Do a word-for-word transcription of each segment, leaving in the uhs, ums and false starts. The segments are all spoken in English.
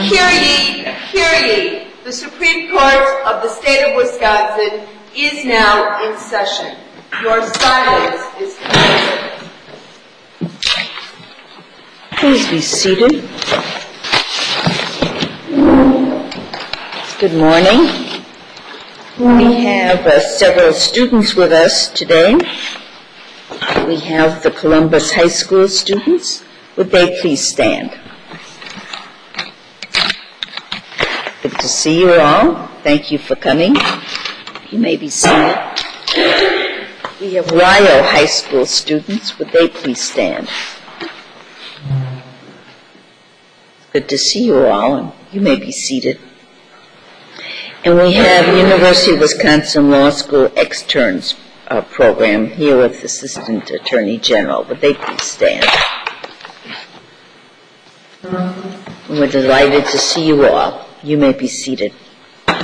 Hear ye, hear ye. The Supreme Court of the State of Wisconsin is now in session. Your silence is commanded. Please be seated. Good morning. We have uh, several students with us today. We have the Columbus High School students. Would they please stand? Good to see you all. Thank you for coming. You may be seated. We have Rio High School students. Would they please stand? Good to see you all, and you may be seated. And we have University of Wisconsin Law School Externs uh, program here with Assistant Attorney General. Would they please stand? We're delighted to see you all. You may be seated. The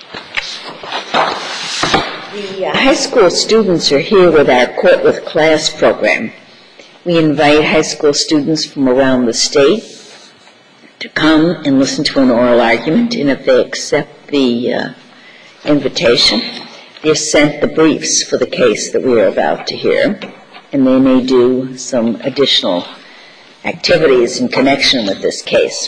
uh, high school students are here with our Court with Class program. We invite high school students from around the state to come and listen to an oral argument, and if they accept the uh, invitation, they're sent the briefs for the case that we are about to hear, and they may do some additional activities in connection with this case.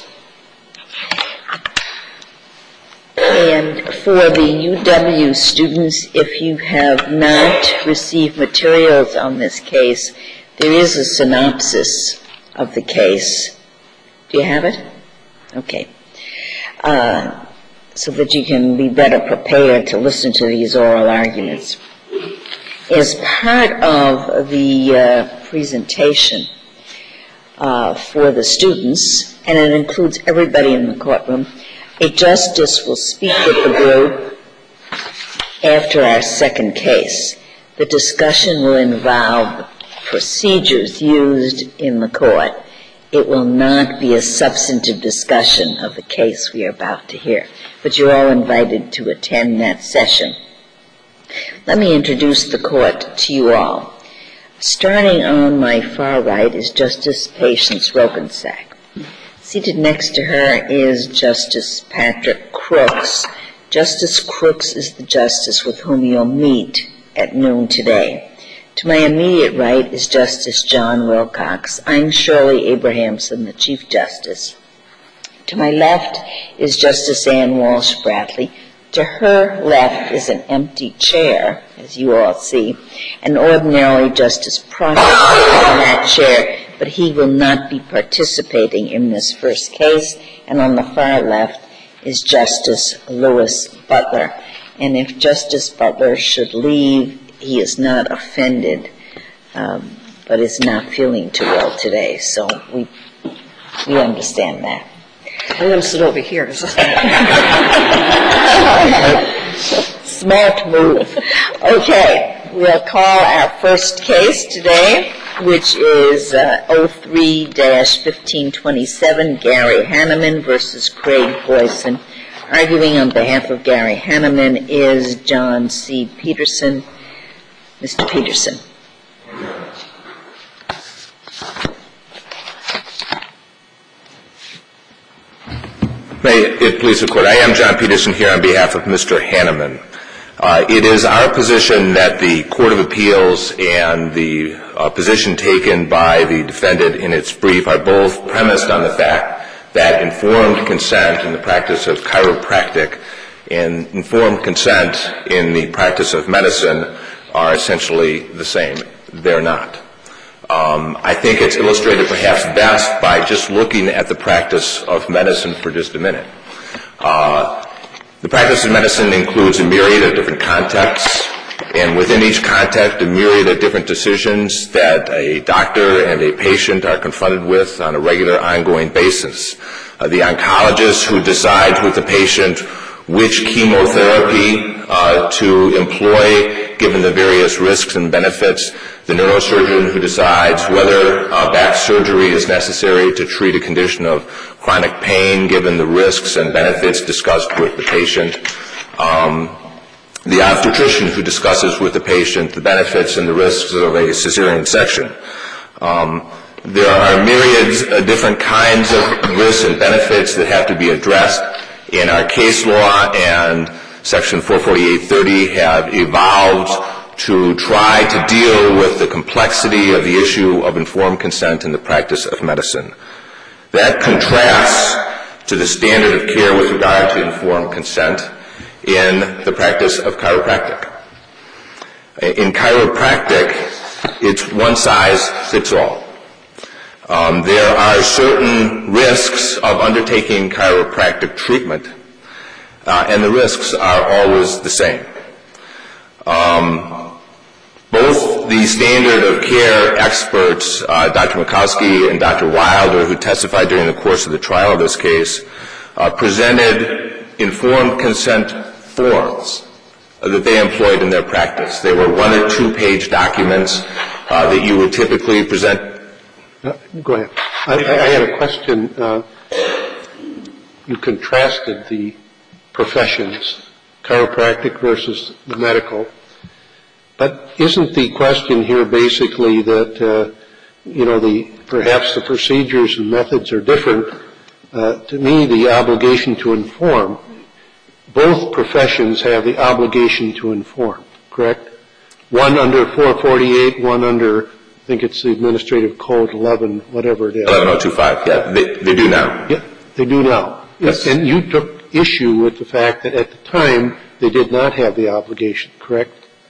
And for the U W students, if you have not received materials on this case, there is a synopsis of the case. Do you have it? Okay. Uh, so that you can be better prepared to listen to these oral arguments. As part of the uh, presentation uh, for the students, and it includes everybody in the courtroom, a justice will speak with the group after our second case. The discussion will involve procedures used in the court. It will not be a substantive discussion of the case we are about to hear, but you're all invited to attend that session. Let me introduce the court to you all. Starting on my far right is Justice Patience Rogensack. Seated next to her is Justice Patrick Crooks. Justice Crooks is the justice with whom you'll meet at noon today. To my immediate right is Justice John Wilcox. I'm Shirley Abrahamson, the Chief Justice. To my left is Justice Ann Walsh Bradley. To her left is an empty chair, as you all see, and ordinarily Justice Proctor is in that chair, but he will not be participating in this first case. And on the far left is Justice Louis Butler. And if Justice Butler should leave, he is not offended, um, but is not feeling too well today. So we we understand that. I'm going to sit over here. Smart move. Okay, we'll call our first case today, which is uh, oh three dash fifteen twenty-seven, Gary Hanneman versus Craig Boyson. Arguing on behalf of Gary Hanneman is John C. Peterson. Mister Peterson. May it please the Court. I am John Peterson here on behalf of Mister Hanneman. Uh, it is our position that the Court of Appeals and the uh, position taken by the defendant in its brief are both premised on the fact that informed consent in the practice of chiropractic and informed consent in the practice of medicine are essentially the same. They're not. Um, I think it's illustrated perhaps best by just looking at the practice of medicine for just a minute. Uh, the practice of medicine includes a myriad of different contexts, and within each context, a myriad of different decisions that a doctor and a patient are confronted with on a regular, ongoing basis. Uh, the oncologist who decides with the patient which chemotherapy uh, to employ given the various risks and benefits, the neurosurgeon who decides whether uh, back surgery is necessary to treat a condition of chronic pain given the risks and benefits discussed with the patient, um, the obstetrician who discusses with the patient the benefits and the risks of a cesarean section. Um, There are myriads of different kinds of risks and benefits that have to be addressed. In our case law and Section four forty-eight thirty have evolved to try to deal with the complexity of the issue of informed consent in the practice of medicine. That contrasts to the standard of care with regard to informed consent in the practice of chiropractic. In chiropractic, it's one size fits all. Um, there are certain risks of undertaking chiropractic treatment, uh, and the risks are always the same. Um, both the standard of care experts, uh, Doctor Mikowski and Doctor Wilder, who testified during the course of the trial of this case, uh, presented informed consent forms that they employed in their practice. They were one or two page documents uh, that you would typically present. Uh, go ahead. I, I had a question. Uh, you contrasted the professions, chiropractic versus the medical. But isn't the question here basically that, uh, you know, the perhaps the procedures and methods are different? Uh, to me, the obligation to inform, both professions have the obligation to inform, correct? One under four forty-eight, one under, I think it's the Administrative Code eleven, whatever it is. eleven oh two five, yeah, they, they do now. Yeah, they do now. Yes. And you took issue with the fact that at the time they did not have the obligation, correct?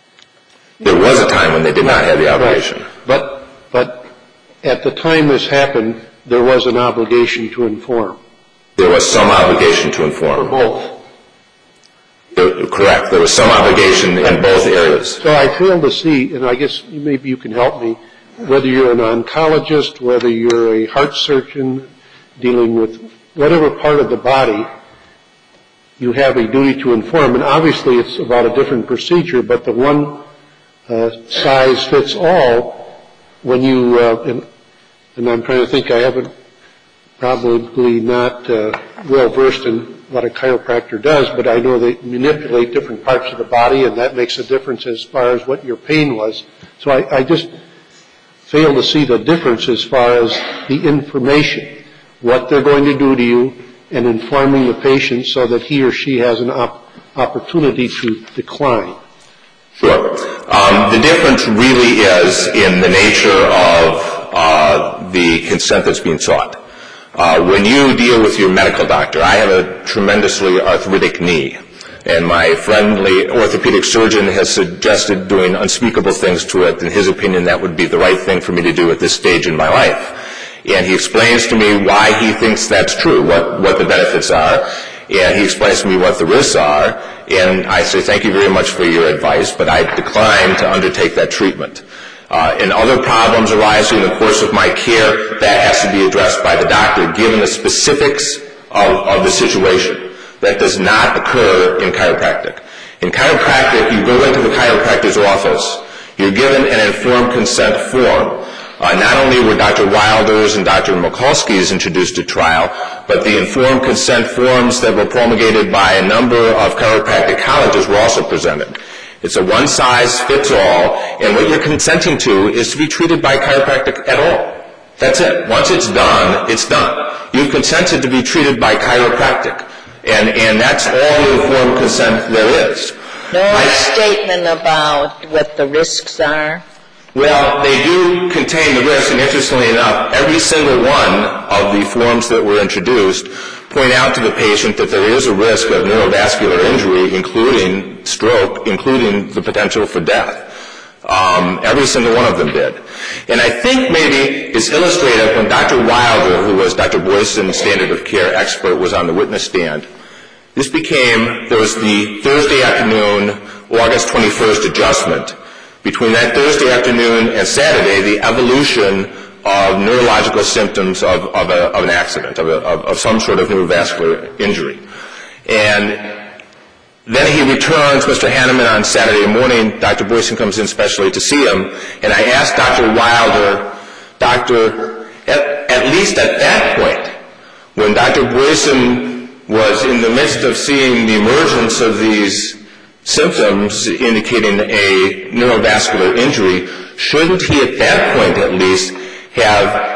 There was a time when they did not have the obligation. Right. But, but at the time this happened, there was an obligation to inform. There was some obligation to inform. For both. There, correct. There was some obligation in both areas. So I fail to see, and I guess maybe you can help me, whether you're an oncologist, whether you're a heart surgeon dealing with whatever part of the body, you have a duty to inform. And obviously it's about a different procedure, but the one uh, size fits all when you, uh, and, and I'm trying to think, I haven't probably not uh, well versed in what a chiropractor does, but I know they manipulate different parts of the body, and that makes a difference as far as what your pain was. So I, I just fail to see the difference as far as the information, what they're going to do to you, and informing the patient so that he or she has an op- opportunity to decline. Sure. Um, the difference really is in the nature of uh, the consent that's being sought. Uh, when you deal with your medical doctor, I have a tremendously arthritic knee, and my friendly orthopedic surgeon has suggested doing unspeakable things to it. In his opinion, that would be the right thing for me to do at this stage in my life. And he explains to me why he thinks that's true, what, what the benefits are, and he explains to me what the risks are, and I say, thank you very much for your advice, but I decline to undertake that treatment. Uh, and other problems arising in the course of my care, that has to be addressed by the doctor, given the specifics of, of the situation. That does not occur in chiropractic. In chiropractic, you go into the chiropractor's office, you're given an informed consent form. Uh, not only were Doctor Wilder's and Doctor Mikulski's introduced to trial, but the informed consent forms that were promulgated by a number of chiropractic colleges were also presented. It's a one-size-fits-all, and what you're consenting to is to be treated by chiropractic at all. That's it. Once it's done, it's done. You've consented to be treated by chiropractic, and, and that's all the informed consent there is. No I, statement about what the risks are? Well, they do contain the risks, and interestingly enough, every single one of the forms that were introduced point out to the patient that there is a risk of neurovascular injury, including stroke, including the potential for death. Um, every single one of them did. And I think maybe it's illustrative when Doctor Wilder, who was Doctor Boyson's standard of care expert, was on the witness stand. This became, there was the Thursday afternoon, August twenty-first adjustment. Between that Thursday afternoon and Saturday, the evolution of neurological symptoms of, of, a, of an accident, of, a, of, of some sort of neurovascular injury. And then he returns, Mister Hanneman, on Saturday morning. Doctor Boyson comes in specially to see him, and I asked Doctor Wilder, Doctor, at, at least at that point, when Doctor Boyson was in the midst of seeing the emergence of these symptoms indicating a neurovascular injury, shouldn't he at that point at least have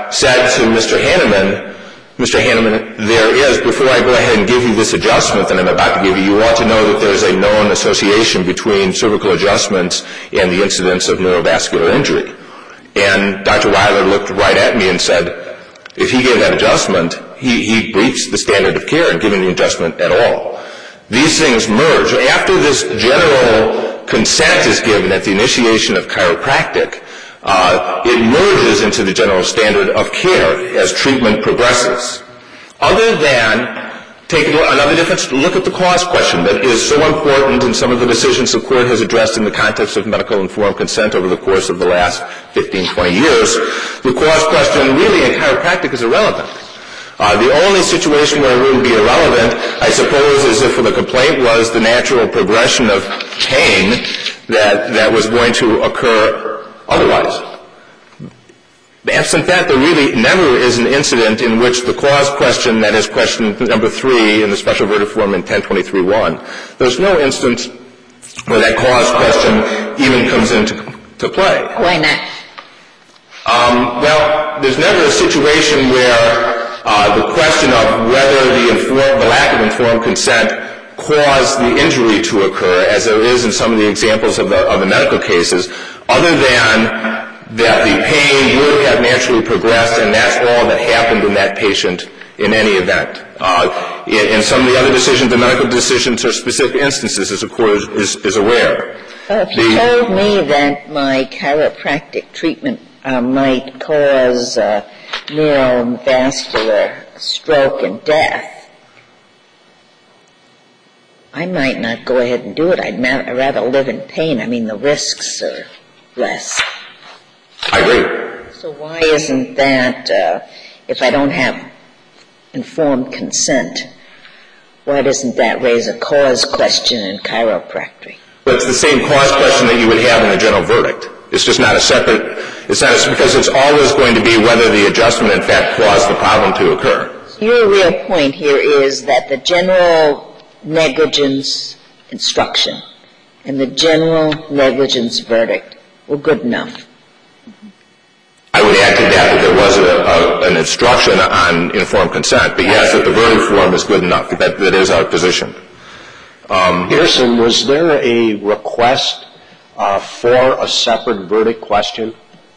said to Mister Hanneman, Mister Hanneman, there is, before I go ahead and give you this adjustment that I'm about to give you, you ought to know that there's a known association between cervical adjustments and the incidence of neurovascular injury. And Doctor Weiler looked right at me and said, if he gave that adjustment, he, he breached the standard of care in giving the adjustment at all. These things merge. After this general consent is given at the initiation of chiropractic, uh, it merges into the general standard of care as treatment progresses. Other than taking another different look at the cause question that is so important in some of the decisions the Court has addressed in the context of medical informed consent over the course of the last fifteen, twenty years, the cause question really in chiropractic is irrelevant. Uh, the only situation where it would be irrelevant, I suppose, is if the complaint was the natural progression of pain that, that was going to occur otherwise. Absent that, there really never is an incident in which the cause question, that is question number three in the special verdict form in ten twenty-three one, there's no instance where that cause question even comes into to play. Why not? Um, well, there's never a situation where uh, the question of whether the, informed, the lack of informed consent caused the injury to occur, as there is in some of the examples of the, of the medical cases, other than that the pain would have naturally progressed, and that's all that happened in that patient in any event. Uh, in, in some of the other decisions, the medical decisions are specific instances, as the Court is, is, is aware. Well, if you the, told me that my chiropractic treatment uh, might cause uh, neurovascular stroke and death, I might not go ahead and do it. I'd ma- rather live in pain. I mean, the risks are less. I agree. So why isn't that, uh, if I don't have informed consent, why doesn't that raise a cause question in chiropractic? But it's the same cause question that you would have in a general verdict. It's just not a separate, it's not a, because it's always going to be whether the adjustment in fact caused the problem to occur. So your real point here is that the general negligence instruction and the general negligence verdict were good enough. I would add to that that there was a, a, an instruction on informed consent, but yes, that the verdict form is good enough. That, that is our position. Um, Pearson, was there a request uh, for a separate verdict question?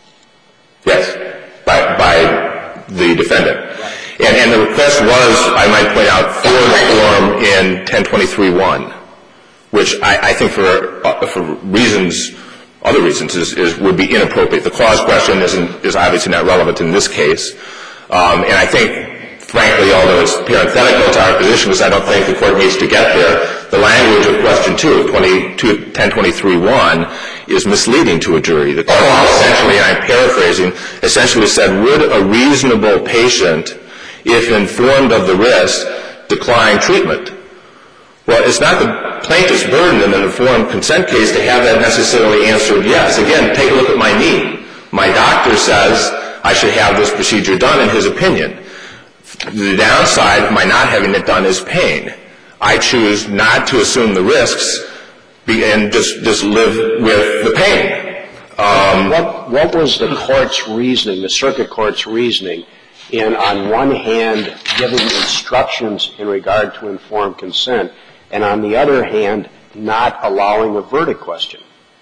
Yes, by, by the defendant. And, and the request was, I might point out, for the form in ten twenty-three one, which I, I think for, uh, for reasons Other reasons is, is would be inappropriate. The cause question isn't, is obviously not relevant in this case. Um, and I think, frankly, although it's parenthetical to our position, because I don't think the Court needs to get there, the language of question two of ten twenty-three one is misleading to a jury. The Court essentially, and I'm paraphrasing, essentially said, would a reasonable patient, if informed of the risk, decline treatment? Well, it's not the plaintiff's burden in an informed consent case to have that necessarily answered yes. Again, take a look at my knee. My doctor says I should have this procedure done in his opinion. The downside of my not having it done is pain. I choose not to assume the risks and just, just live with the pain. Um, what, what was the Court's reasoning, the Circuit Court's reasoning, in, on one hand, giving instructions in regard to informed consent, and on the other hand, not allowing a verdict question?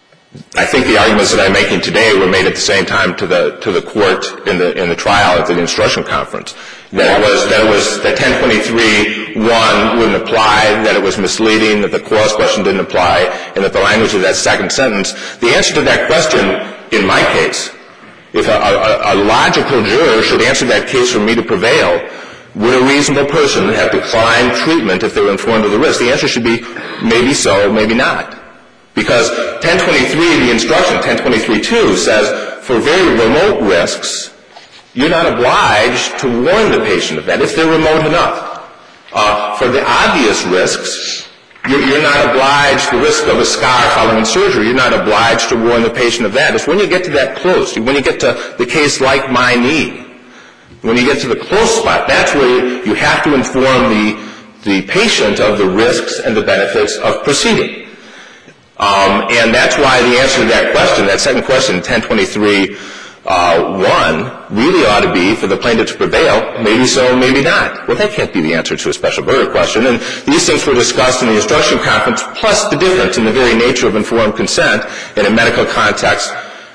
I think the arguments that I'm making today were made at the same time to the to the court in the in the trial at the instruction conference. That it was that it was that ten twenty-three one wouldn't apply, that it was misleading, that the cause question didn't apply, and that the language of that second sentence. The answer to that question, in my case, if a, a, a logical juror should answer that case for me to prevail, would a reasonable person have declined treatment if they were informed of the risk? The answer should be maybe so, maybe not. Because ten twenty-three, the instruction, ten twenty-three two, says for very remote risks, you're not obliged to warn the patient of that if they're remote enough. Uh, for the obvious risks, you're, you're not obliged, the risk of a scar following surgery, you're not obliged to warn the patient of that. It's when you get to that close, when you get to the case like my knee, when you get to the close spot, that's where you have to inform the, the patient of the risks and the benefits of proceeding. Um, and that's why the answer to that question, that second question, ten twenty-three uh, one really ought to be for the plaintiff to prevail, maybe so, maybe not. Well, that can't be the answer to a special verdict question. And these things were discussed in the instruction conference, plus the difference in the very nature of informed consent in a medical context.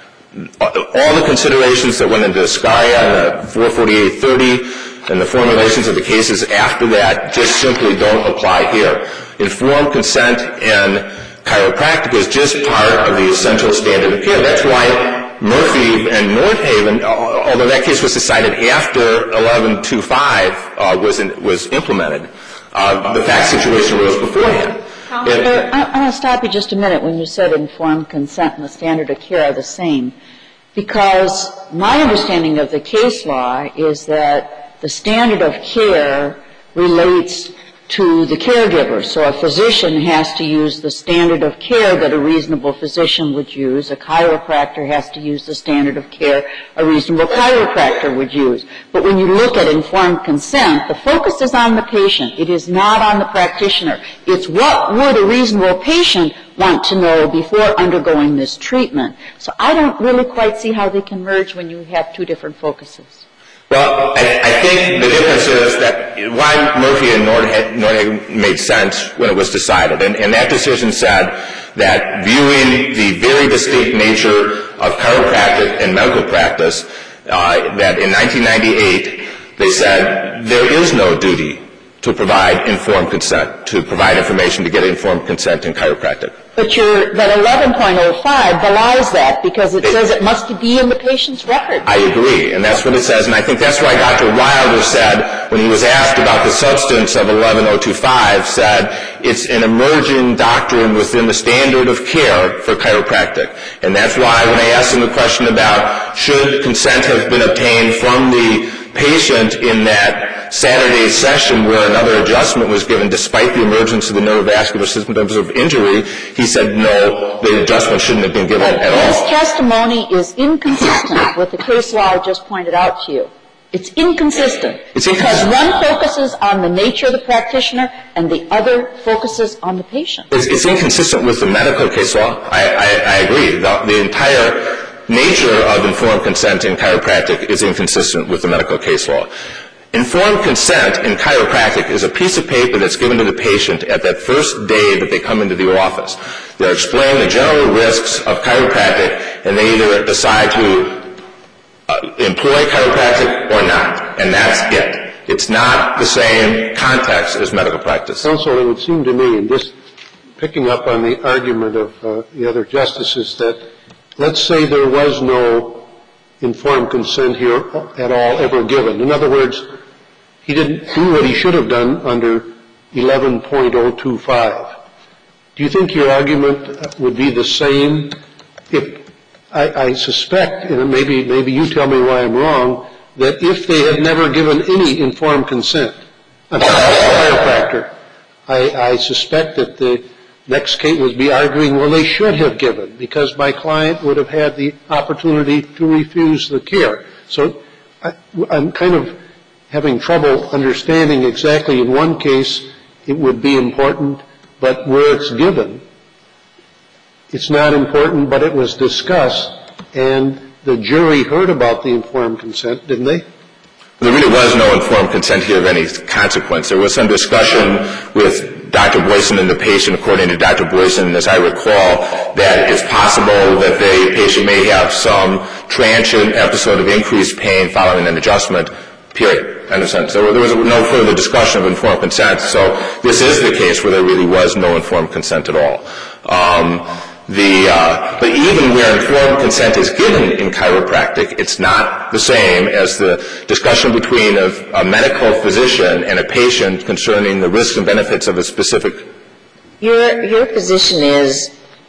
All the considerations that went into SCARIA and the four forty-eight thirty and the formulations of the cases after that just simply don't apply here. Informed consent in chiropractic is just part of the essential standard of care. That's why Murphy and Nordhaven, although that case was decided after eleven twenty-five uh, was in, was implemented, uh, the fact situation arose beforehand. It, I, I want to stop you just a minute when you said informed consent and the standard of care are the same, because my understanding of the case law is that the standard of care relates to the caregiver. So a physician has to use the standard of care that a reasonable physician would use. A chiropractor has to use the standard of care a reasonable chiropractor would use. But when you look at informed consent, the focus is on the patient. It is not on the practitioner. It's what would a reasonable patient want to know before undergoing this treatment. So I don't really quite see how they can merge when you have two different focuses. Well, I, I think the difference is that why Murphy and Nordhagen made sense when it was decided. And, and that decision said that viewing the very distinct nature of chiropractic and medical practice, uh, that in nineteen ninety-eight they said there is no duty to provide informed consent, to provide information to get informed consent in chiropractic. But your, that eleven point oh five belies that because it, it says it must be in the patient's record. I agree, and that's what it says. And I think that's why Doctor Wilder said, when he was asked about the substance of eleven oh twenty-five, said it's an emerging doctrine within the standard of care for chiropractic. And that's why when I asked him the question about should consent have been obtained from the patient in that Saturday session where another adjustment was given despite the emergence of the neurovascular symptoms of injury, he said no, the adjustment shouldn't have been given at all. His testimony is inconsistent with the case law I just pointed out to you. It's inconsistent. It's because inconsistent. one focuses on the nature of the practitioner and the other focuses on the patient. It's, it's inconsistent with the medical case law. I, I, I agree. The, the entire nature of informed consent in chiropractic is inconsistent with the medical case law. Informed consent in chiropractic is a piece of paper that's given to the patient at that first day that they come into the office. They're explaining the general risks of chiropractic, and they either decide to uh, employ chiropractic or not, and that's it. It's not the same context as medical practice. Counsel, it would seem to me, and just picking up on the argument of uh, the other justices, that let's say there was no informed consent here at all ever given. In other words, he didn't do what he should have done under eleven point oh two five. Do you think your argument would be the same if I, I suspect, and maybe maybe you tell me why I'm wrong, that if they had never given any informed consent, I'm a chiropractor, I, I suspect that the next case would be arguing, well, they should have given, because my client would have had the opportunity to refuse the care. So I, I'm kind of having trouble understanding exactly in one case it would be important, but where it's given, it's not important, but it was discussed, and the jury heard about the informed consent, didn't they? There really was no informed consent here of any consequence. There was some discussion with Doctor Boyson and the patient, according to Doctor Boyson, as I recall, that it's possible that the patient may have some transient episode of increased pain following an adjustment, period. Understand? So there was no further discussion of informed consent. So this is the case where there really was no informed consent at all. Um, The, uh, but even where informed consent is given in chiropractic, it's not the same as the discussion between a, a medical physician and a patient concerning the risks and benefits of a specific. Your, your position is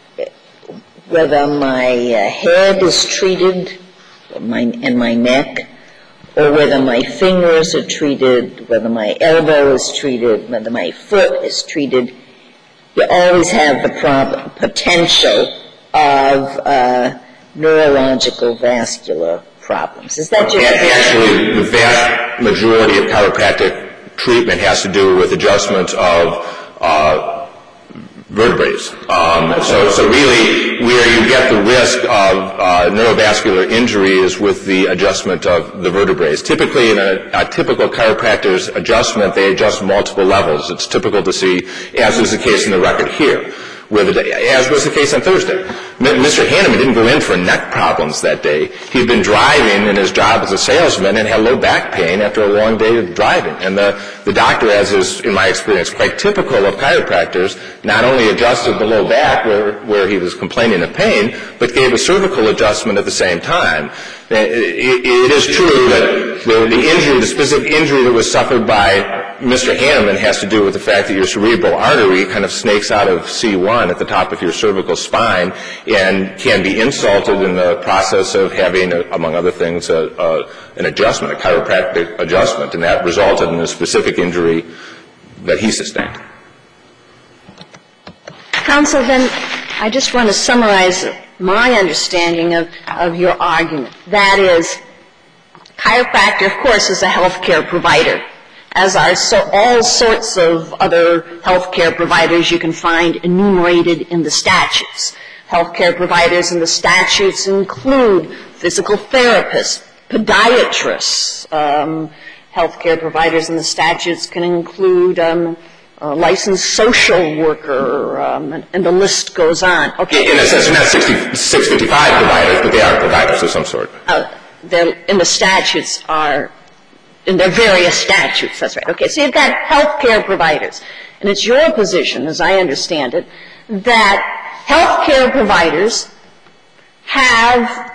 whether my uh, head is treated my, and my neck, or whether my fingers are treated, whether my elbow is treated, whether my foot is treated, you always have the problem, potential of uh, neurological vascular problems. Is that your position? Actually, the vast majority of chiropractic treatment has to do with adjustments of uh, vertebrae. Um, so, so really, where you get the risk of uh, neurovascular injury is with the adjustment of the vertebrae. Typically, in a, a typical chiropractor's adjustment, they adjust multiple levels. It's typical to see, as is the case in the record here, where the, as was the case on Thursday. Mister Hanneman didn't go in for neck problems that day. He'd been driving in his job as a salesman and had low back pain after a long day of driving. And the, the doctor, as is, in my experience, quite typical of chiropractors, not only adjusted the low back where, where he was complaining of pain, but gave a cervical adjustment at the same time. It, it, it is true that the, the injury, the specific injury that was suffered by Mister Hanneman has to do with the fact that your cerebral artery kind of snakes out of C one at the top of your cervical spine and can be insulted in the process of having, a, among other things, a, a, an adjustment, a chiropractic adjustment, and that resulted in a specific injury that he sustained. Counsel, then I just want to summarize my understanding of, of your argument. That is, chiropractor, of course, is a health care provider, as are so all sorts of other health care providers you can find enumerated in the statutes. Health care providers in the statutes include physical therapists, podiatrists. Um, health care providers in the statutes can include um, a licensed social worker, um, and, and the list goes on. Okay. In a sense, they're not six fifty-five providers, but they are providers of some sort. Uh, they're in the statutes are, in their various statutes, that's right. Okay, so you've got health care providers. And it's your position, as I understand it, that health care providers have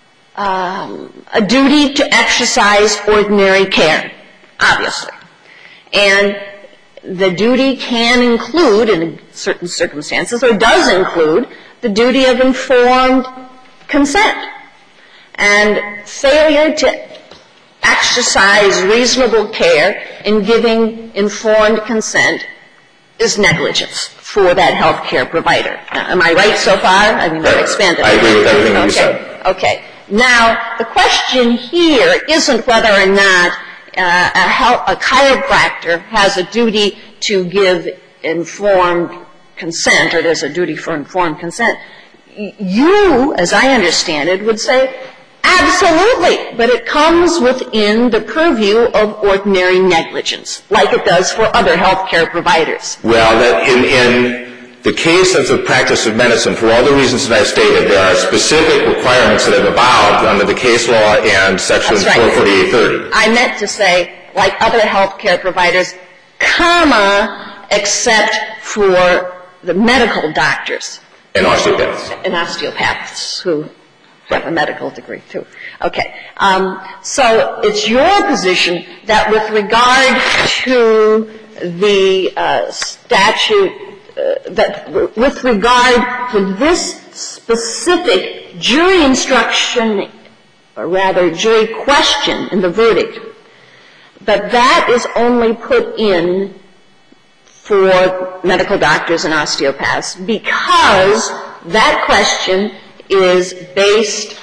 um, a duty to exercise ordinary care, obviously. And the duty can include, in certain circumstances, or does include, the duty of informed consent. And failure to exercise reasonable care in giving informed consent is negligence for that health care provider. Now, am I right so far? I mean, I've expanded. I agree with everything okay. you said. Okay. Now, the question here isn't whether or not uh, a, health, a chiropractor has a duty to give informed consent, or there's a duty for informed consent. You, as I understand it, would say, absolutely, but it comes within the purview of ordinary negligence, like it does for other health care providers. Well, that in, in the case of the practice of medicine, for all the reasons that I've stated, there are specific requirements that have evolved under the case law and Section That's right. four forty-eight thirty. I meant to say, like other health care providers, comma, except for the medical doctors. And osteopaths. And osteopaths who have a medical degree, too. Okay. Um, so it's your position that with regard to the uh, statute, uh, that with regard to this specific jury instruction, or rather jury question in the verdict, that that is only put in for medical doctors and osteopaths because that question is based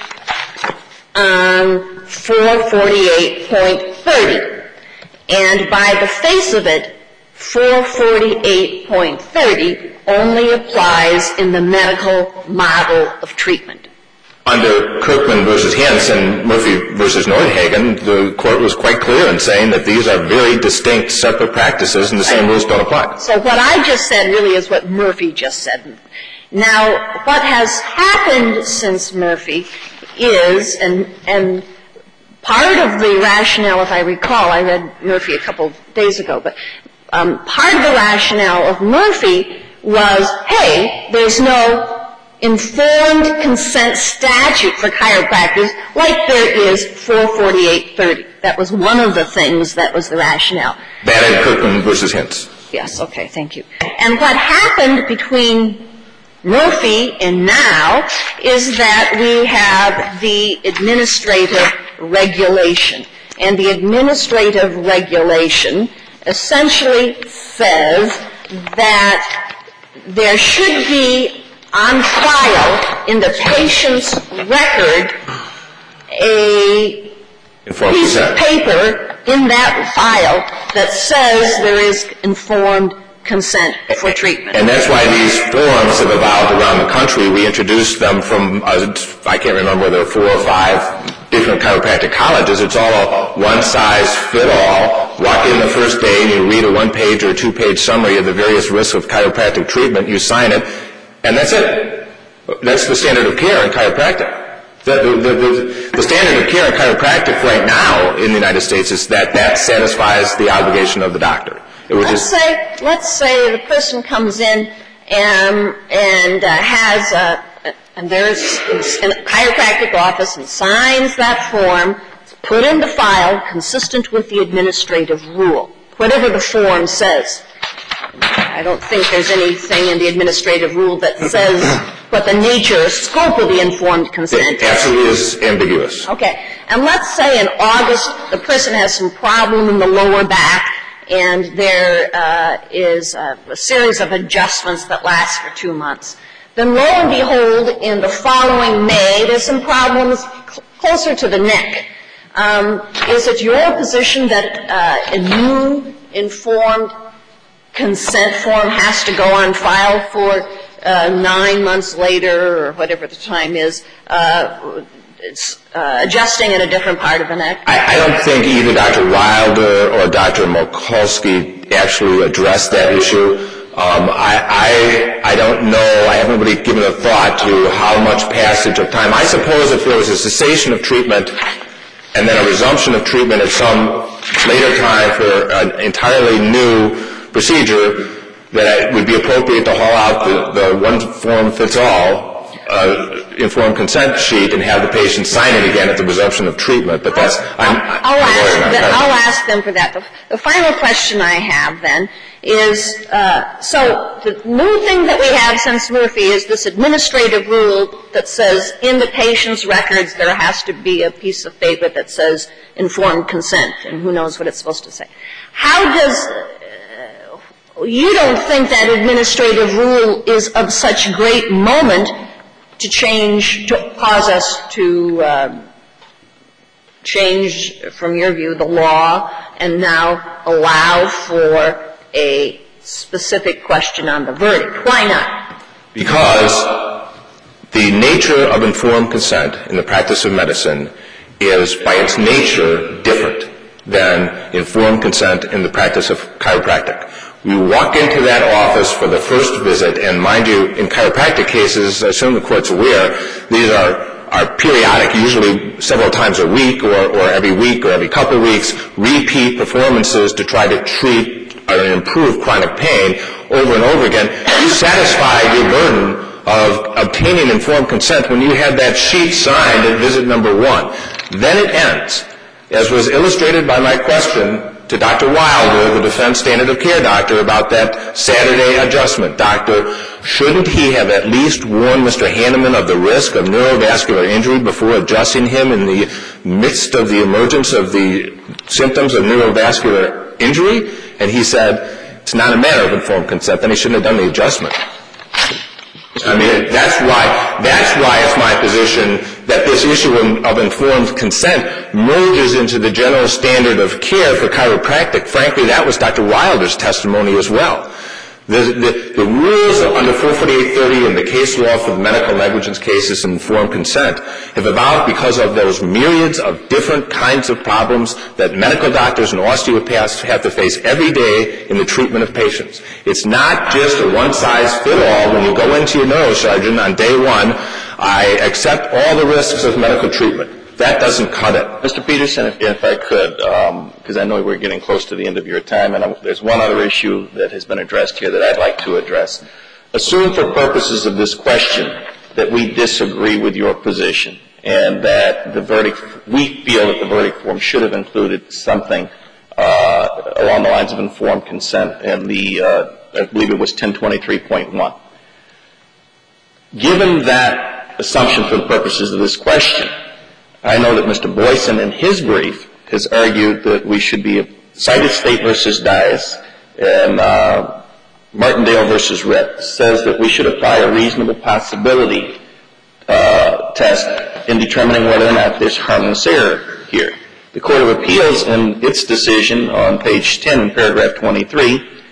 on four forty-eight point thirty. And by the face of it, four forty-eight point thirty only applies in the medical model of treatment. Under Kirkman versus Hansen, Murphy versus Nordhagen, the court was quite clear in saying that these are very distinct separate practices and the same rules don't apply. So what I just said really is what Murphy just said. Now, what has happened since Murphy is, and, and part of the rationale, if I recall, I read Murphy a couple of days ago, but um, part of the rationale of Murphy was, hey, there's no informed consent statute for chiropractors like there is four forty-eight thirty. That was one of the things that was the rationale. That and Kirkman versus Hintz. Yes, okay, thank you. And what happened between Murphy and now is that we have the administrative regulation. And the administrative regulation essentially says that there should be on file in the patient's record a informed piece consent. of paper in that file that says there is informed consent for treatment. And that's why these forms have evolved around the country. We introduced them from, uh, I can't remember whether four or five different chiropractic colleges. It's all a one-size-fit-all. Walk in the first day and you read a one-page or two-page summary of the various risks of chiropractic treatment. You sign it, and that's it. That's the standard of care in chiropractic. The, the, the, the standard of care in chiropractic right now in the United States is that that satisfies the obligation of the doctor. It would let's just say, let's say the person comes in and, and uh, has a, and there's a chiropractic office and signs that form, it's put in the file consistent with the administrative rule, whatever the form says. I don't think there's anything in the administrative rule that says what the nature or scope of the informed consent it absolutely is ambiguous. Okay. And let's say in August the person has some problem in the lower back and there uh, is a, a series of adjustments that last for two months. Then lo and behold, in the following May, there's some problems cl- closer to the neck. Um, is it your position that uh, a new informed consent form has to go on file for uh, nine months later or whatever the time is, uh, it's uh, adjusting in a different part of the neck? I, I don't think either Doctor Wilder or Doctor Mokulski actually addressed that issue. Um, I, I, I don't know. I haven't really given a thought to how much passage of time. I suppose if there was a cessation of treatment and then a resumption of treatment at some later time for an entirely new procedure, that it would be appropriate to haul out the, the one-form-fits-all uh, informed consent sheet and have the patient sign it again at the resumption of treatment. But that's I'm, I'll, I'm ask them, I'll ask them for that. The, the final question I have then is, uh, so the new thing that we have since Murphy is this administrative rule that says in the patient's records there has to be a piece of paper that says informed consent, and who knows what it's supposed to say. How does You don't think that administrative rule is of such great moment to change, to cause us to uh, change, from your view, the law and now allow for a specific question on the verdict? Why not? Because the nature of informed consent in the practice of medicine is, by its nature, different than informed consent in the practice of chiropractic. We walk into that office for the first visit, and mind you, in chiropractic cases, I assume the Court's aware, these are, are periodic, usually several times a week or, or every week or every couple of weeks, repeat performances to try to treat or improve chronic pain over and over again. You satisfy your burden of obtaining informed consent when you have that sheet signed at visit number one. Then it ends. As was illustrated by my question to Doctor Wilder, the defense standard of care doctor, about that Saturday adjustment. Doctor, shouldn't he have at least warned Mister Hanneman of the risk of neurovascular injury before adjusting him in the midst of the emergence of the symptoms of neurovascular injury? And he said, it's not a matter of informed consent, then he shouldn't have done the adjustment. I mean, that's why, that's why it's my position that this issue of informed consent merges into the general standard of care for chiropractic. Frankly, that was Doctor Wilder's testimony as well. The, the, the rules under four forty-eight thirty and the case law for the medical negligence cases and informed consent have evolved because of those myriads of different kinds of problems that medical doctors and osteopaths have to face every day in the treatment of patients. It's not just a one-size-fits-all. When you go into your neurosurgeon on day one, I accept all the risks of medical treatment. That doesn't cut it. Mister Peterson, if, if I could, because um, I know we're getting close to the end of your time, and I'm, there's one other issue that has been addressed here that I'd like to address. Assume for purposes of this question that we disagree with your position and that the verdict, we feel that the verdict form should have included something uh, along the lines of informed consent, and the, uh, I believe it was ten twenty-three point one. Given that assumption for the purposes of this question, I know that Mister Boyson in his brief has argued that we should be cited State versus Dias and uh, Martindale versus Rip says that we should apply a reasonable possibility uh, test in determining whether or not there's harmless error here. The Court of Appeals in its decision on page ten in paragraph twenty-three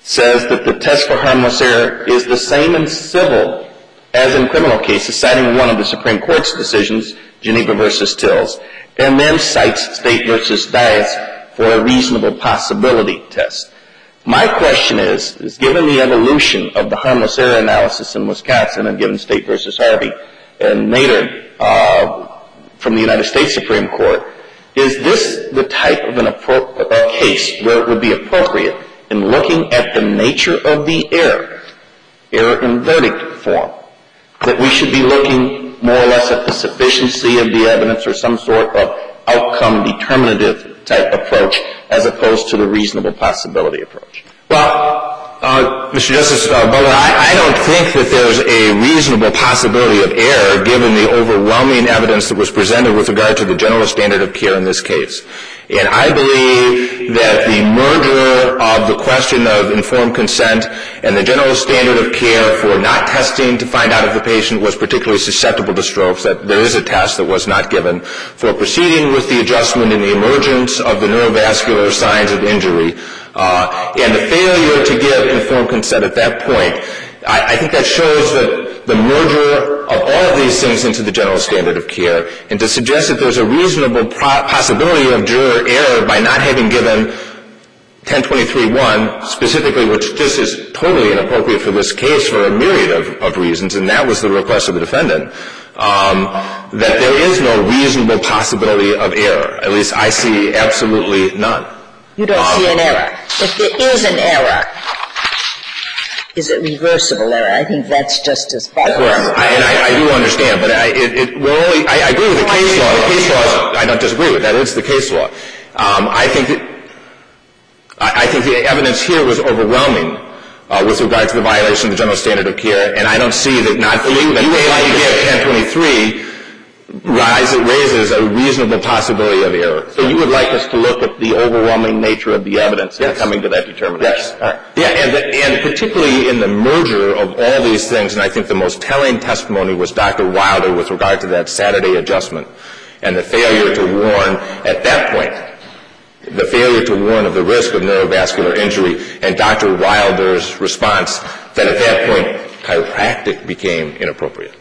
says that the test for harmless error is the same in civil as in criminal cases, citing one of the Supreme Court's decisions, Geneva versus Tills, and then cites State versus Dias for a reasonable possibility test. My question is, is given the evolution of the harmless error analysis in Wisconsin and given State versus Harvey and Nader uh, from the United States Supreme Court, is this the type of an appro- a case where it would be appropriate in looking at the nature of the error, error in verdict form, that we should be looking more or less at the sufficiency of the evidence or some sort of outcome determinative type approach as opposed to the reasonable possibility approach? Well, uh, Mister Justice uh, Butler, I, I don't think that there's a reasonable possibility of error given the overwhelming evidence that was presented with regard to the general standard of care in this case. And I believe that the merger of the question of informed consent and the general standard of care for not testing to find out if the patient was particularly susceptible to strokes, that there is a test that was not given, for proceeding with the adjustment in the emergence of the neurovascular signs of injury, uh, and the failure to give informed consent at that point, I, I think that shows that the merger of all of these things into the general standard of care, and to suggest that there's a reasonable pro- possibility of juror error by not having given ten twenty-three one specifically, which just is totally inappropriate for this case for a myriad of, of reasons, and that was the request of the defendant, um, that there is no reasonable possibility of error. At least I see absolutely none. You don't um, see an error. If there is an error, is it reversible error? I think that's just as far. That's correct. I, and I, I do understand, but I, it, it will only, I, I agree with the case law. The case law, I don't disagree with that. It's the case law. Um, I think that, I, I think the evidence here was overwhelming uh, with regard to the violation of the general standard of care, and I don't see that not failing to give ten twenty-three rise, raises a reasonable possibility of error. So you would like us to look at the overwhelming nature of the evidence and yes. coming to that determination? Yes. All right. Yeah, and, the, and particularly in the merger of all these things, and I think the most telling testimony was Doctor Wilder with regard to that Saturday adjustment and the failure to warn at that point, the failure to warn of the risk of neurovascular injury, and Doctor Wilder's response that at that point chiropractic became inappropriate.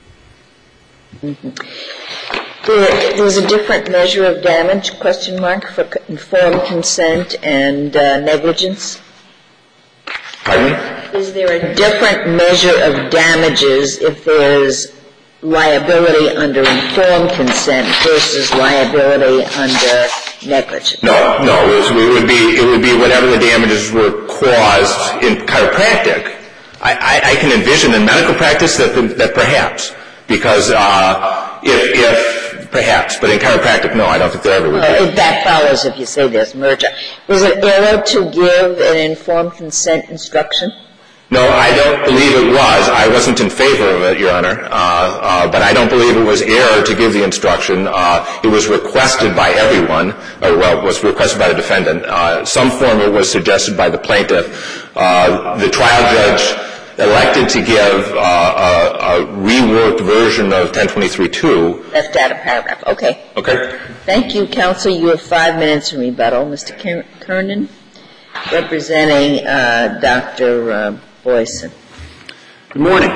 Mm-hmm. There, there's a different measure of damage, question mark, for informed consent and uh, negligence? Pardon me? Is there a different measure of damages if there's liability under informed consent versus liability under negligence? No, no. It, was, it would be it would be whatever the damages were caused in chiropractic. I, I, I can envision in medical practice that that perhaps. Because uh, if, if, perhaps, but in chiropractic, no, I don't think there ever would be. Well, that follows if you say there's merger. Was it error to give an informed consent instruction? No, I don't believe it was. I wasn't in favor of it, Your Honor, uh, uh, but I don't believe it was error to give the instruction. Uh, it was requested by everyone, or well, it was requested by the defendant. Uh, some form it was suggested by the plaintiff. Uh, the trial judge elected to give uh, a, a reworked version of ten twenty-three two. Left out a paragraph. Okay. Okay. Thank you, counsel. You have five minutes in rebuttal. Mister Kernan, representing uh, Doctor Uh, Boyson. Good morning.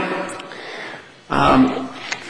Um,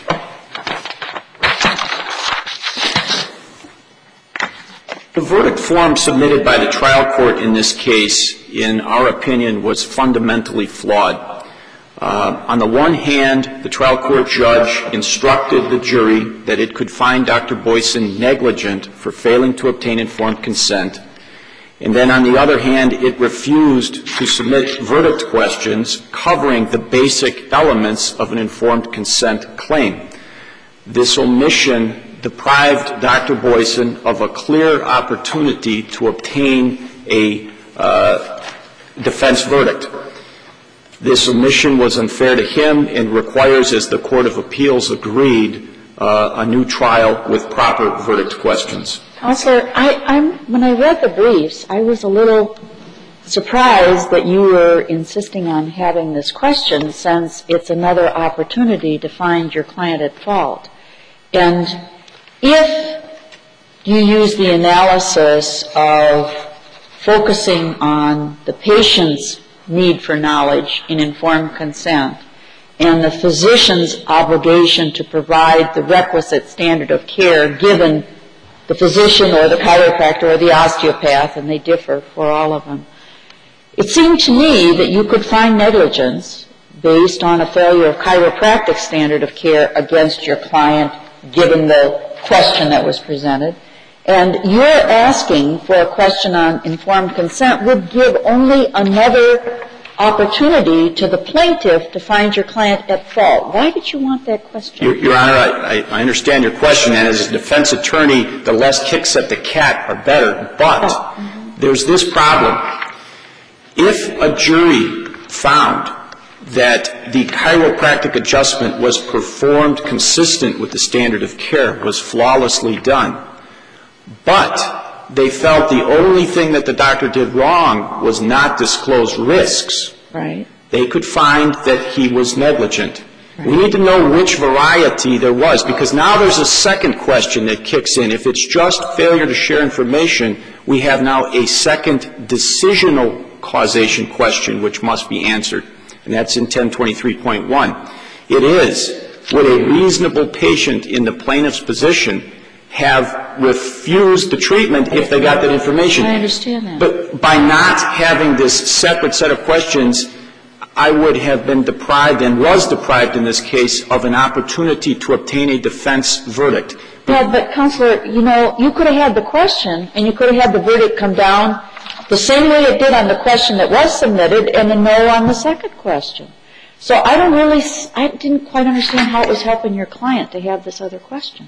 the verdict form submitted by the trial court in this case, in our opinion, was fundamentally flawed. Uh, on the one hand, the trial court judge instructed the jury that it could find Doctor Boyson negligent for failing to obtain informed consent. And then on the other hand, it refused to submit verdict questions covering the basic elements of an informed consent claim. This omission deprived Doctor Boyson of a clear opportunity to obtain a uh, defense verdict. This omission was unfair to him and requires, as the Court of Appeals agreed, uh, a new trial with proper verdict questions. Counselor, I, I'm, when I read the briefs, I was a little surprised that you were insisting on having this question, since it's another opportunity to find your client at fault. And if you use the analysis of focusing on the patient's need for knowledge in informed consent and the physician's obligation to provide the requisite standard of care given the physician or the chiropractor or the osteopath, and they differ for all of them. It seemed to me that you could find negligence based on a failure of chiropractic standard of care against your client given the question that was presented. And you're asking for a question on informed consent would give only another opportunity to the plaintiff to find your client at fault. Why did you want that question? Your, Your Honor, I, I understand your question, and as a defense attorney, the less kicks at the cat are better. But mm-hmm. there's this problem. If a jury found that the chiropractic adjustment was performed consistent with the standard of care, was flawlessly done, but they felt the only thing that the doctor did wrong was not disclose risks, right. they could find that he was negligent. Right. We need to know which variety there was, because now there's a second question that kicks in. If it's just failure to share information, we have now a second decisional causation question which must be answered, and that's in ten twenty-three point one. It is, would a reasonable patient in the plaintiff's position have refused the treatment if they got that information? I understand that. But by not having this separate set of questions, I would have been deprived and was deprived in this case of an opportunity to obtain a defense verdict. Well, but, Counselor, you know, you could have had the question and you could have had the verdict come down the same way it did on the question that was submitted and a no on the second question. So I don't really, I didn't quite understand how it was helping your client to have this other question.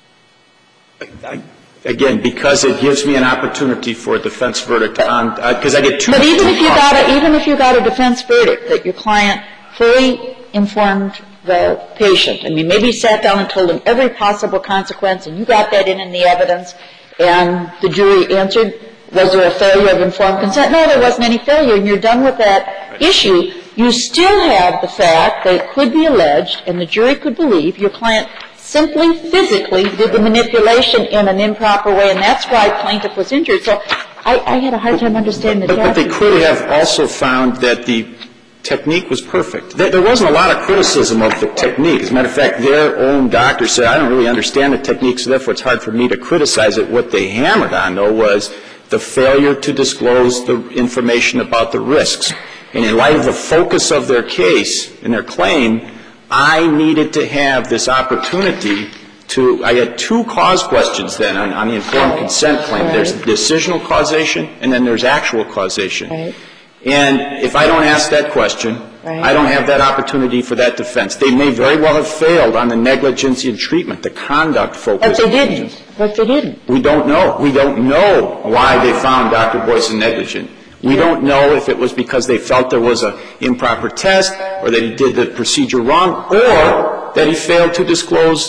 I, again, because it gives me an opportunity for a defense verdict on, because uh, I get two. But even if you got a, even if you got a defense verdict that your client fully informed the patient, I mean, maybe he sat down and told him every possible consequence, and you got that in in the evidence, and the jury answered, was there a failure of informed consent? No, there wasn't any failure, and you're done with that issue. You still have the fact that it could be alleged, and the jury could believe your client simply physically did the manipulation in an improper way, and that's why plaintiff was injured. So I, I had a hard time understanding the But, but they could have also found that the technique was perfect. There wasn't a lot of criticism of the technique. As a matter of fact, their own doctor said, I don't really understand the technique, so therefore it's hard for me to criticize it. What they hammered on, though, was the failure to disclose the information about the risks. And in light of the focus of their case and their claim, I needed to have this opportunity to, I had two cause questions then on, on the informed consent claim. Right. There's decisional causation and then there's actual causation. Right. And if I don't ask that question, right. I don't have that opportunity for that defense. They may very well have failed on the negligence in treatment, the conduct focus. But they didn't. But they didn't. We don't know. We don't know why they found Doctor Boyson negligent. We don't know if it was because they felt there was an improper test or that he did the procedure wrong or that he failed to disclose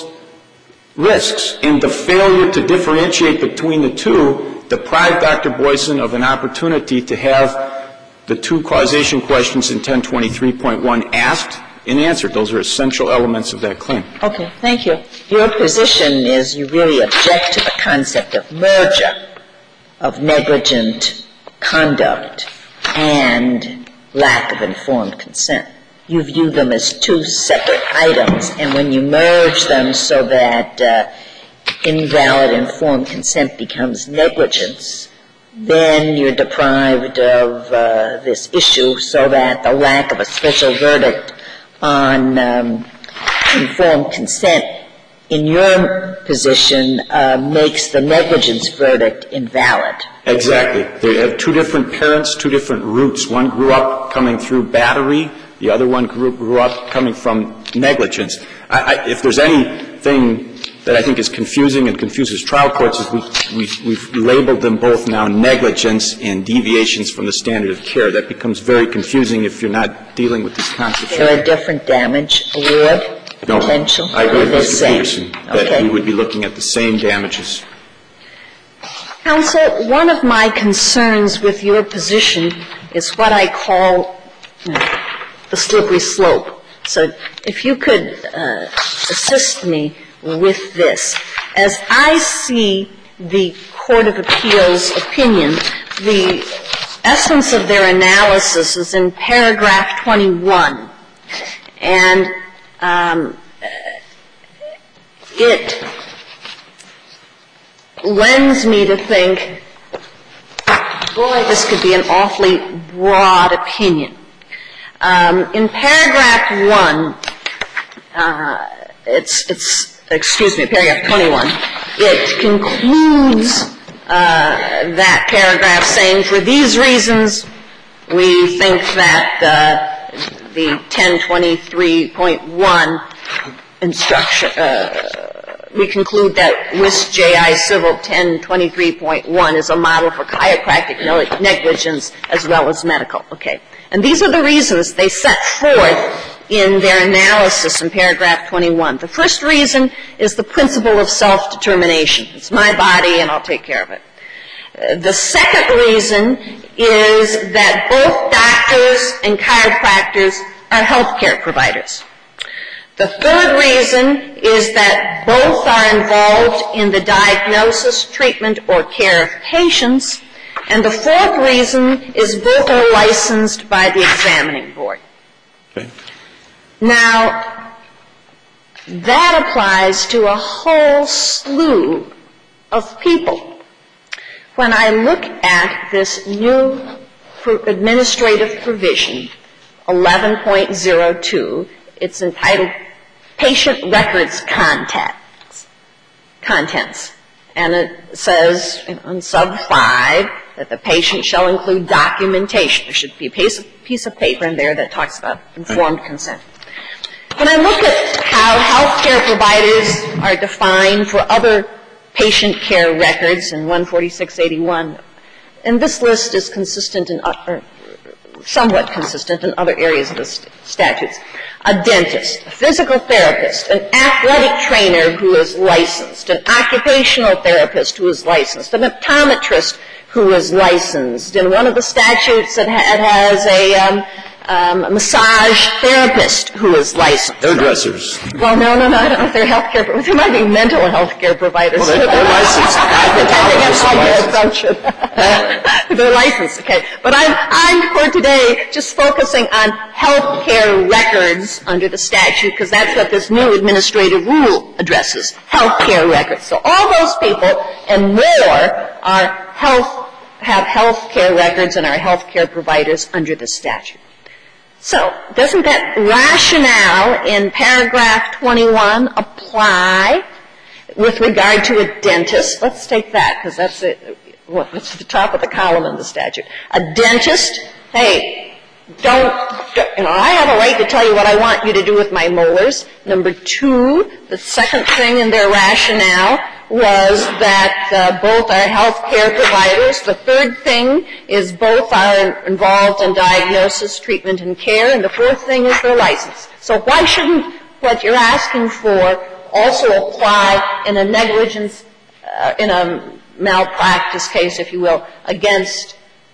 risks. And the failure to differentiate between the two deprived Doctor Boyson of an opportunity to have the two causation questions in ten twenty-three point one asked and answered. Those are essential elements of that claim. Okay. Thank you. Your position is you really object to the concept of merger of negligent conduct and lack of informed consent. You view them as two separate items, and when you merge them so that uh, invalid informed consent becomes negligence, then you're deprived of uh, this issue so that the lack of a special verdict on um, informed consent in your position uh, makes the negligence verdict invalid. Exactly. They have two different parents, two different roots. One grew up coming through battery. The other one grew, grew up coming from negligence. I, I, if there's anything that I think is confusing and confuses trial courts is we, we, we've labeled them both now negligence and deviations from the standard of care. That becomes very confusing if you're not dealing with these concepts. Is there a different damage award? No, potential? I agree with Mister Peterson that okay. we would be looking at the same damages. Counsel, one of my concerns with your position is what I call you know, the slippery slope. So if you could uh, assist me with this. As I see the Court of Appeals opinion, the essence of their analysis is in paragraph twenty-one. And um, it lends me to think, boy, this could be an awfully broad opinion. Um, in paragraph one, uh, it's, it's, excuse me, paragraph twenty-one, it concludes uh, that paragraph saying, for these reasons, we think that uh, the ten twenty-three point one instruction, uh, we conclude that W I S J I Civil ten twenty-three point one is a model for chiropractic negligence as well as medical. Okay. And these are the reasons they set forth in their analysis in paragraph twenty-one. The first reason is the principle of self-determination. It's my body and I'll take care of it. Uh, the second reason is that both doctors and chiropractors are healthcare providers. The third reason is that both are involved in the diagnosis, treatment, or care of patients. And the fourth reason is both are licensed by the examining board. Okay. Now, that applies to a whole slew of people. When I look at this new administrative provision, eleven point oh two, it's entitled Patient Records Contents. Contents. And it says in sub five that the patient shall include documentation. There should be a piece of, piece of paper in there that talks about informed consent. When I look at how healthcare providers are defined for other patient care records in one forty-six eighty-one, and this list is consistent in, or somewhat consistent in other areas of the st- statutes. A dentist, a physical therapist, an athletic trainer who is licensed, an occupational therapist who is licensed, an optometrist who is licensed. In one of the statutes, it, ha- it has a um, um, massage therapist who is licensed. Hairdressers. Well, no, no, no, I don't know if they're healthcare, but there might be mental health care providers. Well, they're, they're licensed. Depending on how you approach it. They're licensed, okay. But I'm, I'm for today just focusing on healthcare records under the statute, because that's what this new administrative rule addresses, healthcare records. So all those people and more are health, have healthcare records and are healthcare providers under the statute. So doesn't that rationale in paragraph twenty-one apply with regard to a dentist? Let's take that, because that's it. Well, it's the top of the column in the statute. A dentist, hey, don't, you know, I have a right to tell you what I want you to do with my molars. Number two, the second thing in their rationale was that uh, both are health care providers. The third thing is both are involved in diagnosis, treatment, and care. And the fourth thing is their license. So why shouldn't what you're asking for also apply in a negligence, uh, in a malpractice case, if you will, against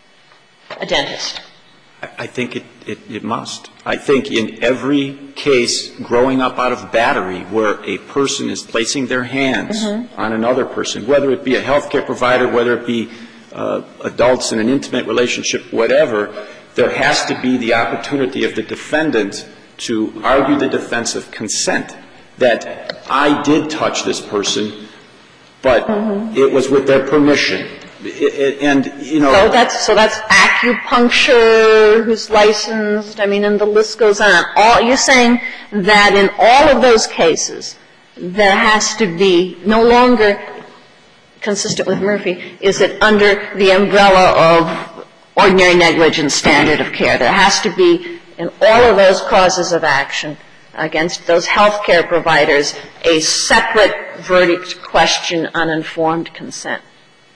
a dentist? I think it, it, it must. I think in every case growing up out of battery where a person is placing their hands mm-hmm. on another person, whether it be a healthcare provider, whether it be uh, adults in an intimate relationship, whatever, there has to be the opportunity of the defendant to argue the defense of consent, that I did touch this person, but mm-hmm. it was with their permission. It, it, and, you know. So that's, so that's acupuncture who's licensed. I mean, and the list goes on. All, you're saying that in all of those cases, there has to be no longer, consistent with Murphy, is it under the umbrella of ordinary negligence standard of care. There has to be, in all of those causes of action against those health care providers, a separate verdict question on informed consent.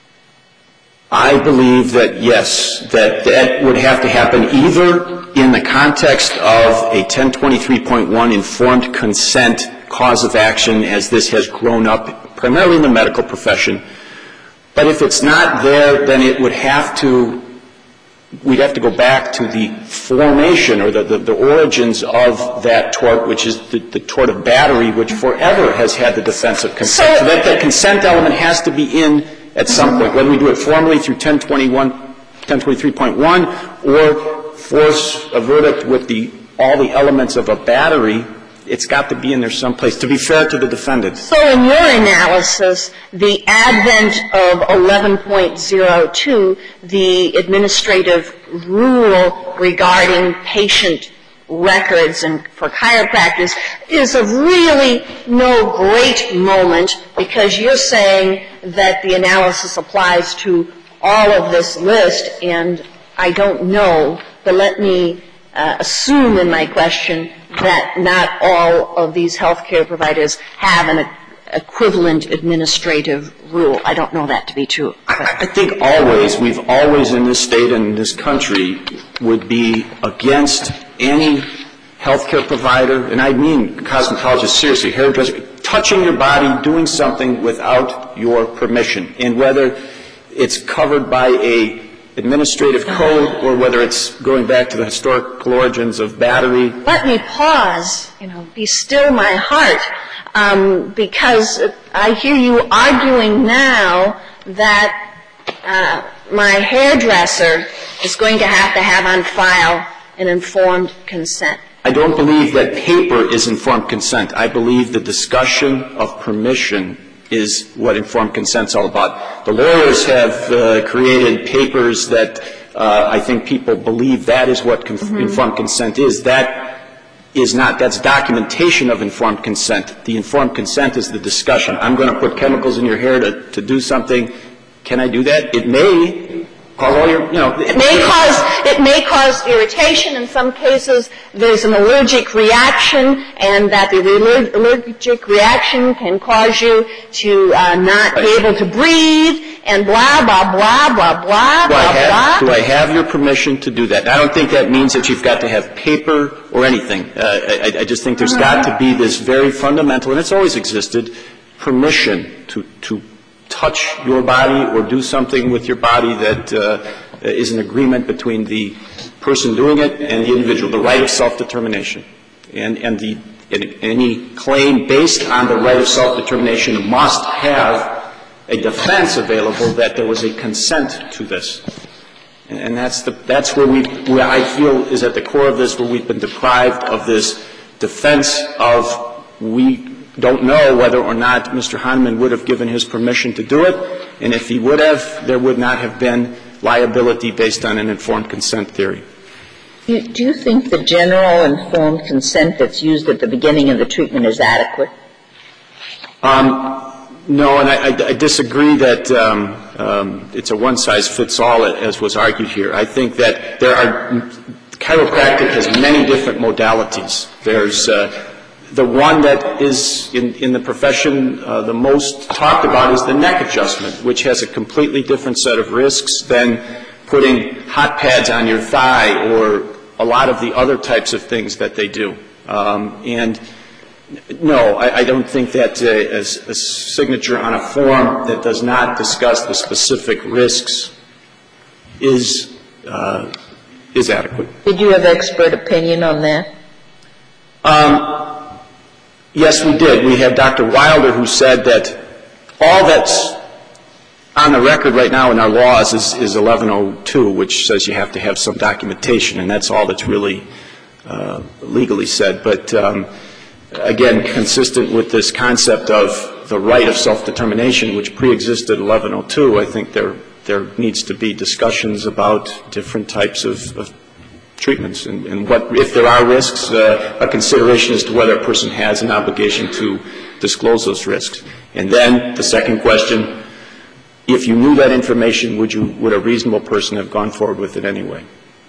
I believe that, yes, that that would have to happen either in the context of a ten twenty-three point one informed consent cause of action, as this has grown up primarily in the medical profession. But if it's not there, then it would have to, we'd have to go back to the formation or the, the, the origins of that tort, which is the, the tort of battery, which forever has had the defense of consent. So, so that, that consent element has to be in at some point, whether we do it formally through ten twenty-one ten twenty-three point one, or force a verdict with the all the elements of a battery, it's got to be in there someplace, to be fair to the defendant. So in your analysis, the advent of eleven point oh two, the administrative rule regarding patient records and for chiropractors, is a really no great moment, because you're saying that the analysis applies to all of this list, and I don't know, but let me uh, assume in my question that not all of these health care providers have an equivalent administrative rule. I don't know that to be true. I, I think always, we've always in this state and in this country would be against any health care provider, and I mean cosmetologists, seriously, hairdresser, touching your body, doing something without your permission, and whether it's covered by a administrative code or whether it's going back to the historical origins of battery. Let me pause, you know, be still my heart, um, because I hear you arguing now that uh, my hairdresser is going to have to have on file an informed consent. I don't believe that paper is informed consent. I believe the discussion of permission is what informed consent's all about. The lawyers have uh, created papers that uh, I think people believe that is what conf- mm-hmm. informed consent is. That is not. That's documentation of informed consent. The informed consent is the discussion. I'm going to put chemicals in your hair to, to do something. Can I do that? It may cause all your, you know. It may cause, it may cause irritation. In some cases, there's an allergic reaction, and that the allergic reaction can cause you to uh, not be able to breathe, and blah, blah, blah, blah, blah, do blah, I have, blah. Do I have your permission to do that? I don't think that means that you've got to have paper or anything. Uh, I, I just think there's got to be this very fundamental, and it's always existed, permission to, to touch your body or do something with your body that uh, is an agreement between the person doing it and the individual, the right of self-determination. And, and, the, and any claim based on the right of self-determination must have a defense available that there was a consent to this. And, and that's, the, that's where, we, where I feel is at the core of this, where we've been deprived of this defense of we don't know whether or not Mister Hahnemann would have given his permission to do it, and if he would have, there would not have been liability based on an informed consent theory. Do you, do you think the general informed consent that's used at the beginning of the treatment is adequate? Um, no, and I, I, I disagree that um, um, it's a one-size-fits-all, as was argued here. I think that there are chiropractic has many different modalities. There's uh, The one that is in, in the profession uh, the most talked about is the neck adjustment, which has a completely different set of risks than putting hot pads on your thigh or a lot of the other types of things that they do. Um, and no, I, I don't think that a, a, a signature on a form that does not discuss the specific risks is uh, is adequate. Did you have expert opinion on that? Um, Yes, we did. We have Doctor Wilder, who said that all that's on the record right now in our laws is, is eleven oh two, which says you have to have some documentation, and that's all that's really uh, legally said. But um, again, consistent with this concept of the right of self-determination, which pre-existed eleven oh two, I think there there needs to be discussions about different types of, of treatments and, and what, if there are risks, uh, a consideration as to whether a person has an obligation to disclose those risks. And then the second question, if you knew that information, would you, would a reasonable person have gone forward with it anyway?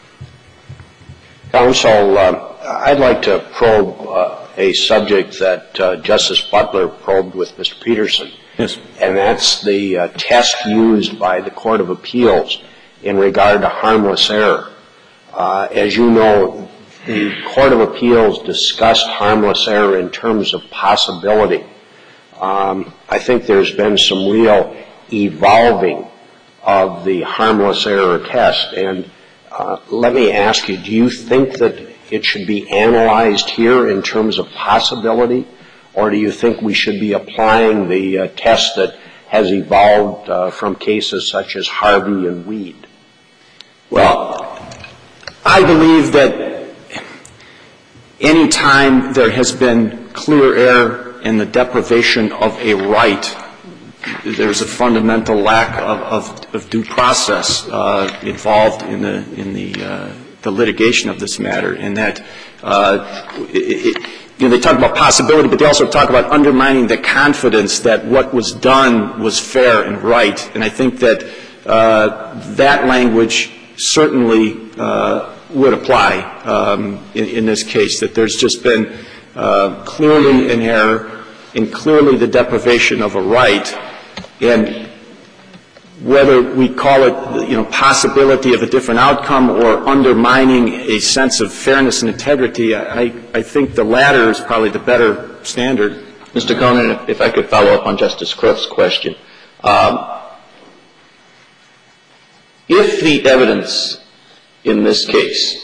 Counsel, uh, I'd like to probe uh, a subject that uh, Justice Butler probed with Mister Peterson. Yes. And that's the uh, test used by the Court of Appeals in regard to harmless error. Uh, as you know, the Court of Appeals discussed harmless error in terms of possibility. Um, I think there's been some real evolving of the harmless error test. And uh, let me ask you, do you think that it should be analyzed here in terms of possibility, or do you think we should be applying the uh, test that has evolved uh, from cases such as Harvey and Weed? Well, I believe that any time there has been clear error in the deprivation of a right, there's a fundamental lack of, of, of due process uh, involved in the in the uh, the litigation of this matter. In that, uh, it, it, you know, they talk about possibility, but they also talk about undermining the confidence that what was done was fair and right. And I think that uh, that language certainly uh, would apply um, in, in this case. That there's just been uh, clearly an error and clearly the deprivation of a right. And whether we call it, you know, possibility of a different outcome or undermining a sense of fairness and integrity, I, I think the latter is probably the better standard. Mister Conan, if I could follow up on Justice Crook's question. Um, if the evidence in this case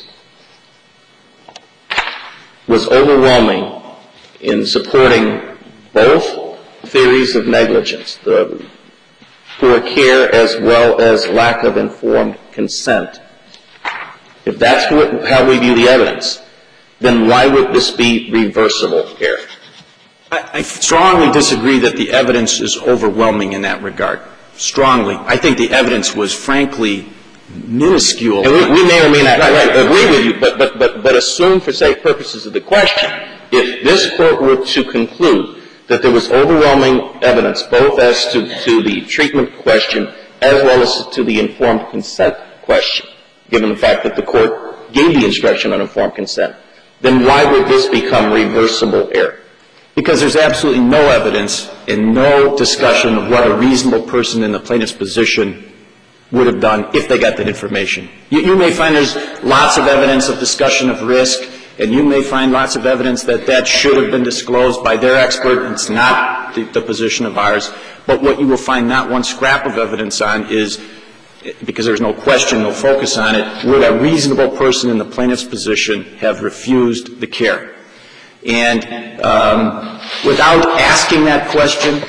was overwhelming in supporting both theories of negligence, the poor care as well as lack of informed consent, if that's what, how we view the evidence, then why would this be reversible error? I, I strongly disagree that the evidence is overwhelming in that regard. Strongly. I think the evidence was, frankly, minuscule. And we, we may or may not right, right, agree with you, but, but, but, but assume for sake purposes of the question, if this Court were to conclude that there was overwhelming evidence both as to, to the treatment question as well as to the informed consent question, given the fact that the Court gave the instruction on informed consent, then why would this become reversible error? Because there's absolutely no evidence and no discussion of what a reasonable person in the plaintiff's position would have done if they got that information. You, you may find there's lots of evidence of discussion of risk, and you may find lots of evidence that that should have been disclosed by their expert, and it's not the, the position of ours. But what you will find not one scrap of evidence on is, because there's no question, no focus on it, would a reasonable person in the plaintiff's position have refused the care? And um, without asking that question,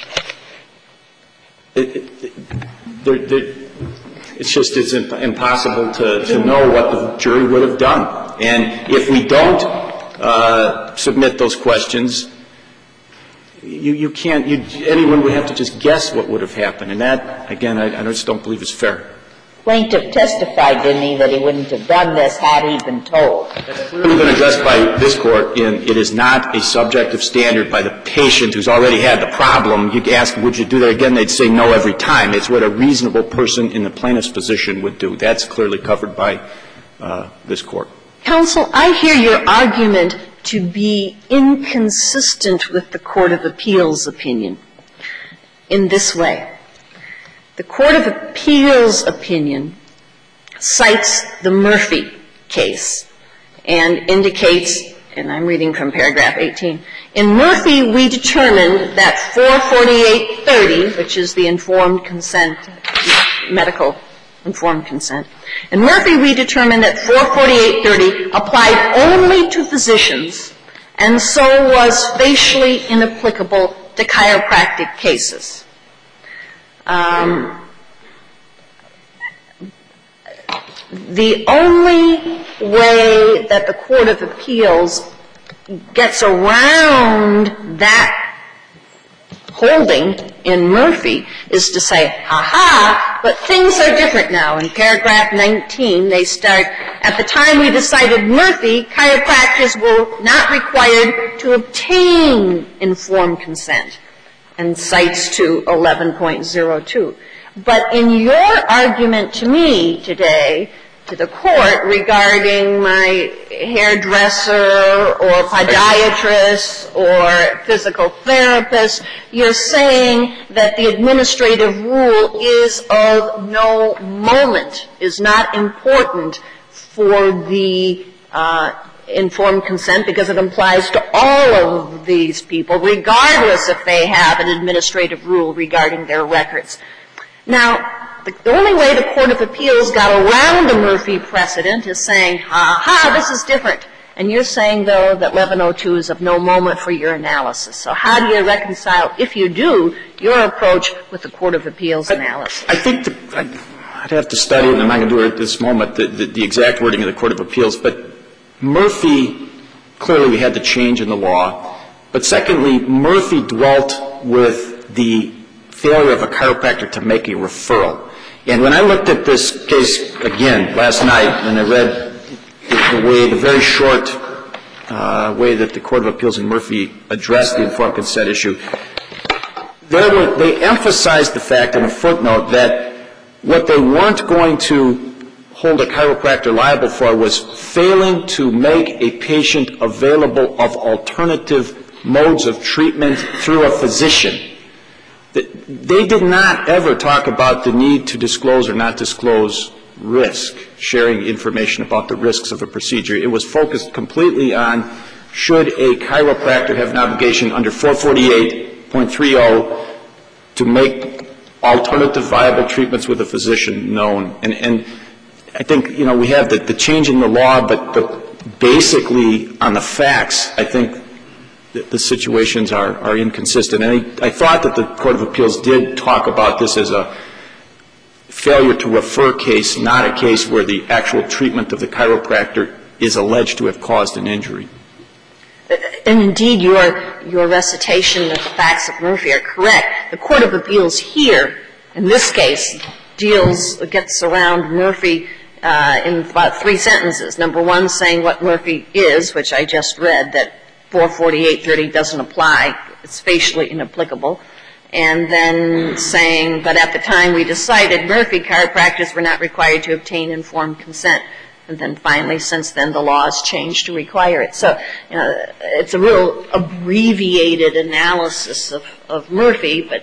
it, it, there, there, it's just it's impossible to, to know what the jury would have done. And if we don't uh, submit those questions, you, you can't, you, anyone would have to just guess what would have happened. And that, again, I, I just don't believe is fair. Plaintiff testified, didn't he, that he wouldn't have done this had he been told. That's clearly been addressed by this Court, and it is not a subjective standard by the patient who's already had the problem. You ask, would you do that again? They'd say no every time. It's what a reasonable person in the plaintiff's position would do. That's clearly covered by uh, this Court. Counsel, I hear your argument to be inconsistent with the Court of Appeals' opinion in this way. The Court of Appeals' opinion cites the Murphy case and indicates, and I'm reading from paragraph eighteen, in Murphy we determined that four forty-eight thirty, which is the informed consent, medical informed consent, in Murphy we determined that four forty-eight thirty applied only to physicians and so was facially inapplicable to chiropractic cases. Um, the only way that the Court of Appeals gets around that holding in Murphy is to say, ha-ha, but things are different now. In paragraph nineteen, they start, at the time we decided Murphy, chiropractors were not required to obtain informed consent, and cites to eleven point oh two. But in your argument to me today, to the Court, regarding my hairdresser or podiatrist or physical therapist, you're saying that the administrative rule is of no moment, is not important for the uh, informed consent because it applies to all of these people, regardless if they have an administrative rule regarding their records. Now, the only way the Court of Appeals got around the Murphy precedent is saying, ha ha, this is different. And you're saying, though, that eleven oh two is of no moment for your analysis. So how do you reconcile, if you do, your approach with the Court of Appeals analysis? I, I think the, I, I'd have to study it, and I'm not going to do it at this moment, the, the, the exact wording of the Court of Appeals. But Murphy, clearly we had the change in the law. But secondly, Murphy dwelt with the failure of a chiropractor to make a referral. And when I looked at this case again last night, and I read the, the way, the very short uh, way that the Court of Appeals in Murphy addressed the informed consent issue, there were, they emphasized the fact in a footnote that what they weren't going to hold a chiropractor liable for was failing to make a patient available of alternative modes of treatment through a physician. They did not ever talk about the need to disclose or not disclose risk, sharing information about the risks of a procedure. It was focused completely on should a chiropractor have an obligation under four forty-eight point thirty to make alternative viable treatments with a physician known. And, and I think, you know, we have the, the change in the law, but, but basically on the facts, I think the, the situations are, are inconsistent. And I, I thought that the Court of Appeals did talk about this as a failure to refer case, not a case where the actual treatment of the chiropractor is alleged to have caused an injury. And indeed, your, your recitation of the facts of Murphy are correct. The Court of Appeals here, in this case, deals, gets around Murphy uh, in about three sentences. Number one, saying what Murphy is, which I just read, that four forty-eight thirty doesn't apply. It's facially inapplicable. And then saying, but at the time we decided Murphy, chiropractors were not required to obtain informed consent. And then finally, since then, the law has changed to require it. So, you know, it's a real abbreviated analysis of, of Murphy, but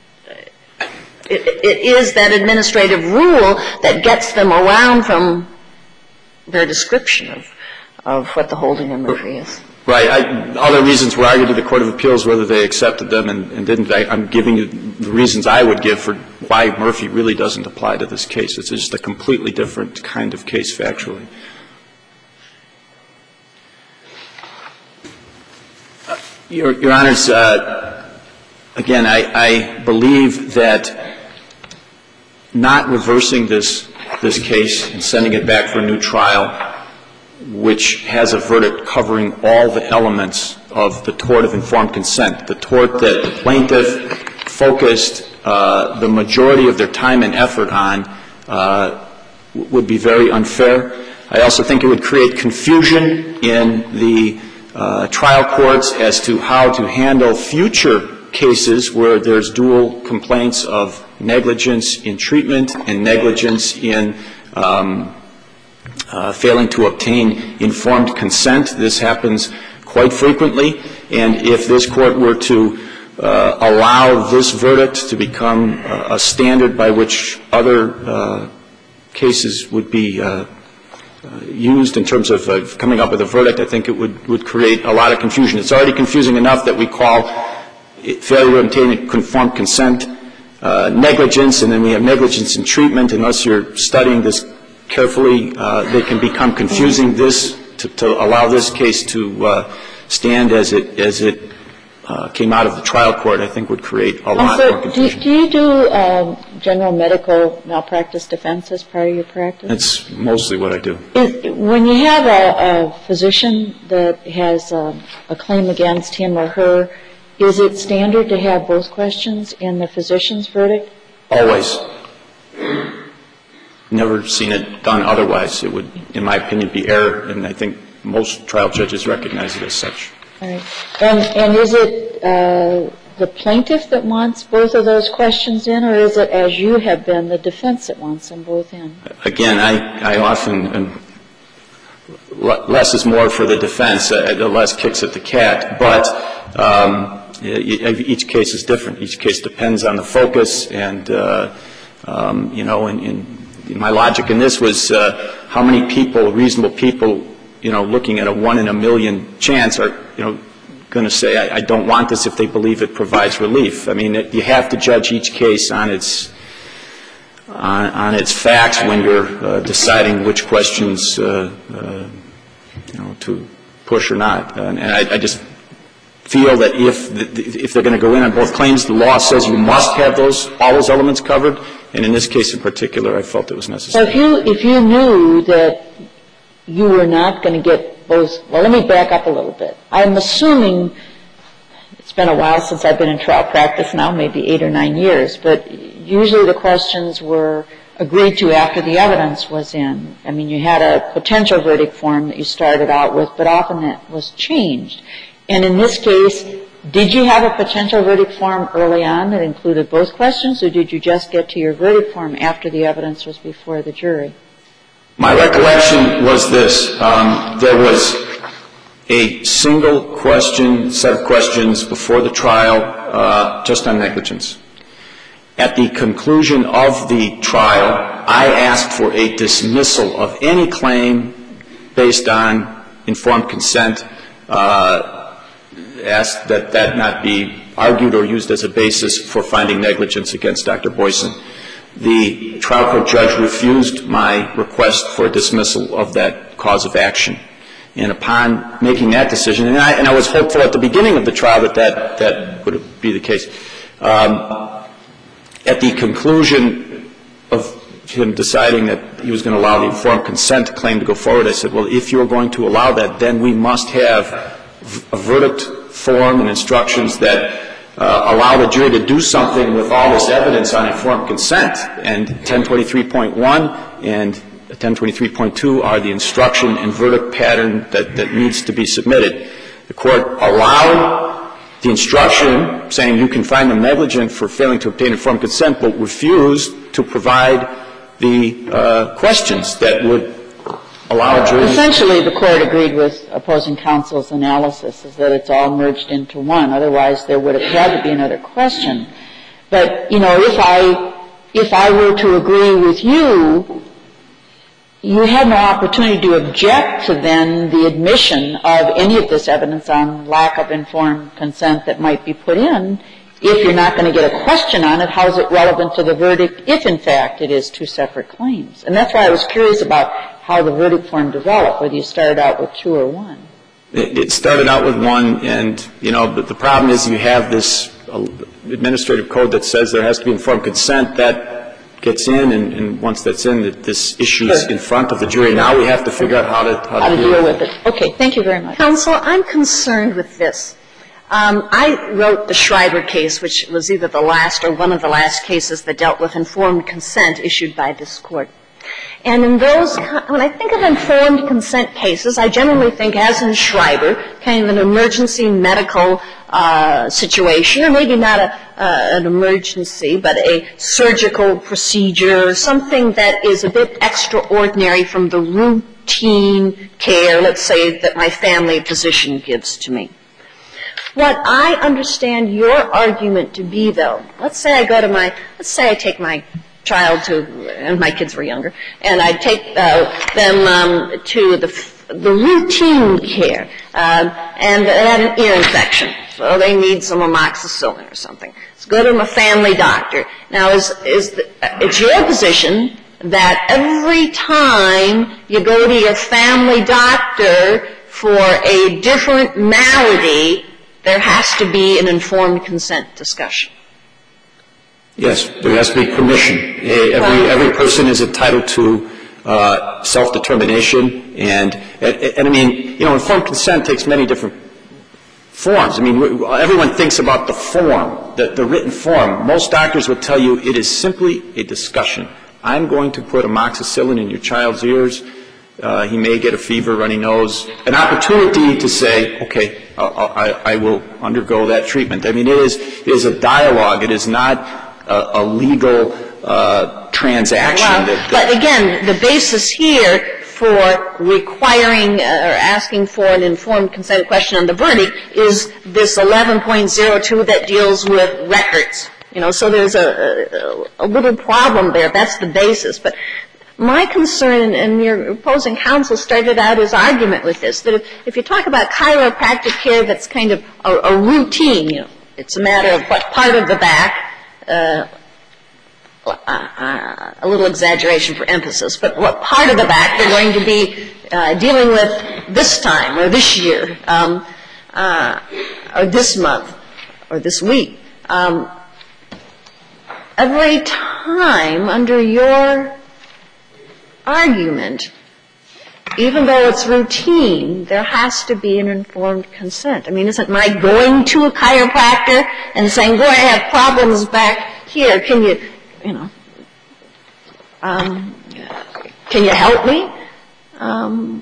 it, it is that administrative rule that gets them around from their description of, of what the holding in Murphy is. Right. I, other reasons were argued to the Court of Appeals, whether they accepted them and, and didn't. I, I'm giving you the reasons I would give for why Murphy really doesn't apply to this case. It's just a completely different kind of case factually. Uh, Your, Your Honors, uh, again, I, I believe that not reversing this, this case and sending it back for a new trial, which has a verdict covering all the elements of the tort of informed consent, the tort that the plaintiff focused uh, the majority of their time and effort on, uh, would be very unfair. I also think it would create confusion in the uh, trial courts as to how to handle future cases where there's dual complaints of negligence in treatment and negligence in um, Uh, failing to obtain informed consent. This happens quite frequently, and if this Court were to uh, allow this verdict to become uh, a standard by which other uh, cases would be uh, uh, used in terms of uh, coming up with a verdict, I think it would, would create a lot of confusion. It's already confusing enough that we call failure to obtain informed consent uh, negligence, and then we have negligence in treatment. Unless you're studying this carefully, uh, they can become confusing. This to, to allow this case to uh, stand as it as it uh, came out of the trial court, I think would create a lot also, more confusion. Do, do you do um, general medical malpractice defense as part of your practice? That's mostly what I do. Is, when you have a, a physician that has a, a claim against him or her, is it standard to have both questions in the physician's verdict? Always. Never seen it done otherwise. It would, in my opinion, be error, and I think most trial judges recognize it as such. All right. And, and is it uh, the plaintiff that wants both of those questions in, or is it, as you have been, the defense that wants them both in? Again, I, I often, um, less is more for the defense, uh, the less kicks at the cat, but um, each case is different. Each case depends on the focus, and, uh, um, you know, in, in my logic in this was uh, how many people, reasonable people, you know, looking at a one in a million chance are, you know, going to say, I, I don't want this if they believe it provides relief. I mean, it, you have to judge each case on its on, on its facts when you're uh, deciding which questions, uh, uh, you know, to push or not. And, and I, I just feel that if if they're going to go in on both claims, the law says you must have those all those elements covered. And in this case in particular, I felt it was necessary. So if you if you knew that you were not going to get both, well, let me back up a little bit. I'm assuming it's been a while since I've been in trial practice now, maybe eight or nine years, but usually the questions were agreed to after the evidence was in. I mean, you had a potential verdict form that you started out with, but often that was changed. And in this case, did you have a potential verdict form early on that included both questions, or did you just get to your verdict form after the evidence was before the jury? My recollection was this. Um, there was a single question, set of questions before the trial uh, just on negligence. At the conclusion of the trial, I asked for a dismissal of any claim based on informed consent, uh, asked that that not be argued or used as a basis for finding negligence against Doctor Boyson. The trial court judge refused my request for a dismissal of that cause of action. And upon making that decision, and I, and I was hopeful at the beginning of the trial that that, that would be the case, um, at the conclusion of him deciding that he was going to allow the informed consent claim to go forward, I said, well, if you're going to allow that, then we must have a verdict form and instructions that uh, allow the jury to do something with all this evidence on informed consent. And ten twenty-three point one and ten twenty-three point two are the instruction and verdict pattern that, that needs to be submitted. The court allowed the instruction saying you can find them negligent for failing to obtain informed consent, but refused to provide the uh, questions that would allow a jury. Essentially, the court agreed with opposing counsel's analysis, is that it's all merged into one. Otherwise, there would have had to be another question. But, you know, if I if I were to agree with you, you had no opportunity to object to then the admission of any of this evidence on lack of informed consent that might be put in. If you're not going to get a question on it, how is it relevant to the verdict if, in fact, it is two separate claims? And that's why I was curious about how the verdict form developed, whether you started out with two or one. It, it started out with one, and, you know, but the problem is you have this uh, administrative code that says there has to be informed consent. That gets in, and, and once that's in, that this issue is Sure. in front of the jury. Now we have to figure out how to, how How to, to deal with it. Okay, thank you very much. Counsel, I'm concerned with this. Um, I wrote the Schreiber case, which was either the last or one of the last cases that dealt with informed consent issued by this Court. And in those, when I think of informed consent cases, I generally think, as in Schreiber, kind of an emergency medical uh, situation, or maybe not a, uh, an emergency, but a surgical procedure, something that is a bit extraordinary from the routine care, let's say, that my family physician gives to me. What I understand your argument to be, though, let's say I go to my, let's say I take my child to, and my kids were younger, and I take uh, them um, to the the routine care, um, and they had an ear infection, so they need some amoxicillin or something. Let's go to my family doctor. Now, is is the, it's your position that every time you go to your family doctor for a different malady, there has to be an informed consent discussion? Yes, there has to be permission. Every every person is entitled to uh, self-determination, and, and and I mean, you know, informed consent takes many different forms. I mean, everyone thinks about the form, the, the written form. Most doctors would tell you it is simply a discussion. I'm going to put amoxicillin in your child's ears. Uh, he may get a fever, runny nose. An opportunity to say, okay, I, I will undergo that treatment. I mean, it is it is a dialogue. It is not a, a legal uh, transaction. Well, that, that but again, the basis here for requiring uh, or asking for an informed consent question on the verdict is this eleven point oh two that deals with records. You know, so there's a, a, a little problem there. That's the basis. But my concern, and your opposing counsel started out his argument with this, that if, if you talk about chiropractic care that's kind of a, a routine, you know, it's a matter of what part of the back, uh, uh, a little exaggeration for emphasis, but what part of the back they're going to be uh, dealing with this time or this year. Um, uh, or this month, or this week. Um, every time under your argument, even though it's routine, there has to be an informed consent. I mean, isn't my going to a chiropractor and saying, boy, I have problems back here, can you, you know, um, can you help me? Um,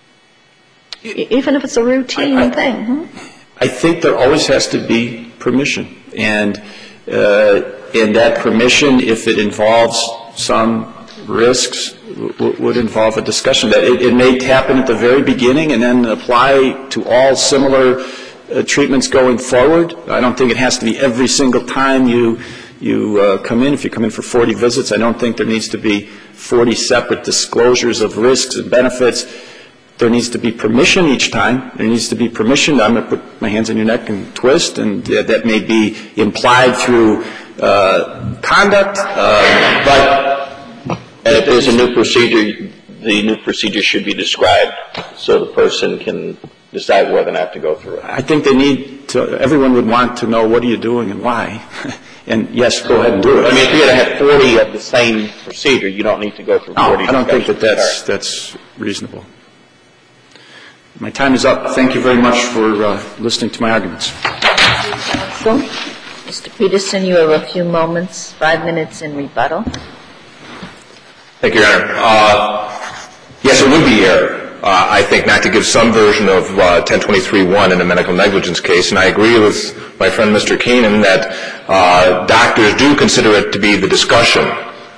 even if it's a routine I, I, thing. Hmm? I think there always has to be permission. And, uh, and that permission, if it involves some risks, w- would involve a discussion. That it, it may happen at the very beginning and then apply to all similar uh, treatments going forward. I don't think it has to be every single time you you uh, come in. If you come in for forty visits, I don't think there needs to be forty separate disclosures of risks and benefits. There needs to be permission each time. There needs to be permission. I'm going to put my hands on your neck and twist, and uh, that may be implied through uh, conduct, uh, but and if there's a new procedure, the new procedure should be described so the person can decide whether or not to go through it. I think they need to, everyone would want to know what are you doing and why. And yes, go ahead and do it. I mean, if you're going to have forty of the same procedure, you don't need to go through forty. No, I don't think that that's, that's reasonable. My time is up. Thank you very much for uh, listening to my arguments. So, Mister Peterson, you have a few moments, five minutes in rebuttal. Thank you, Your Honor. Uh, yes, it would be error, uh, I think, not to give some version of uh, ten twenty-three one in a medical negligence case, and I agree with my friend Mister Keenan that uh, doctors do consider it to be the discussion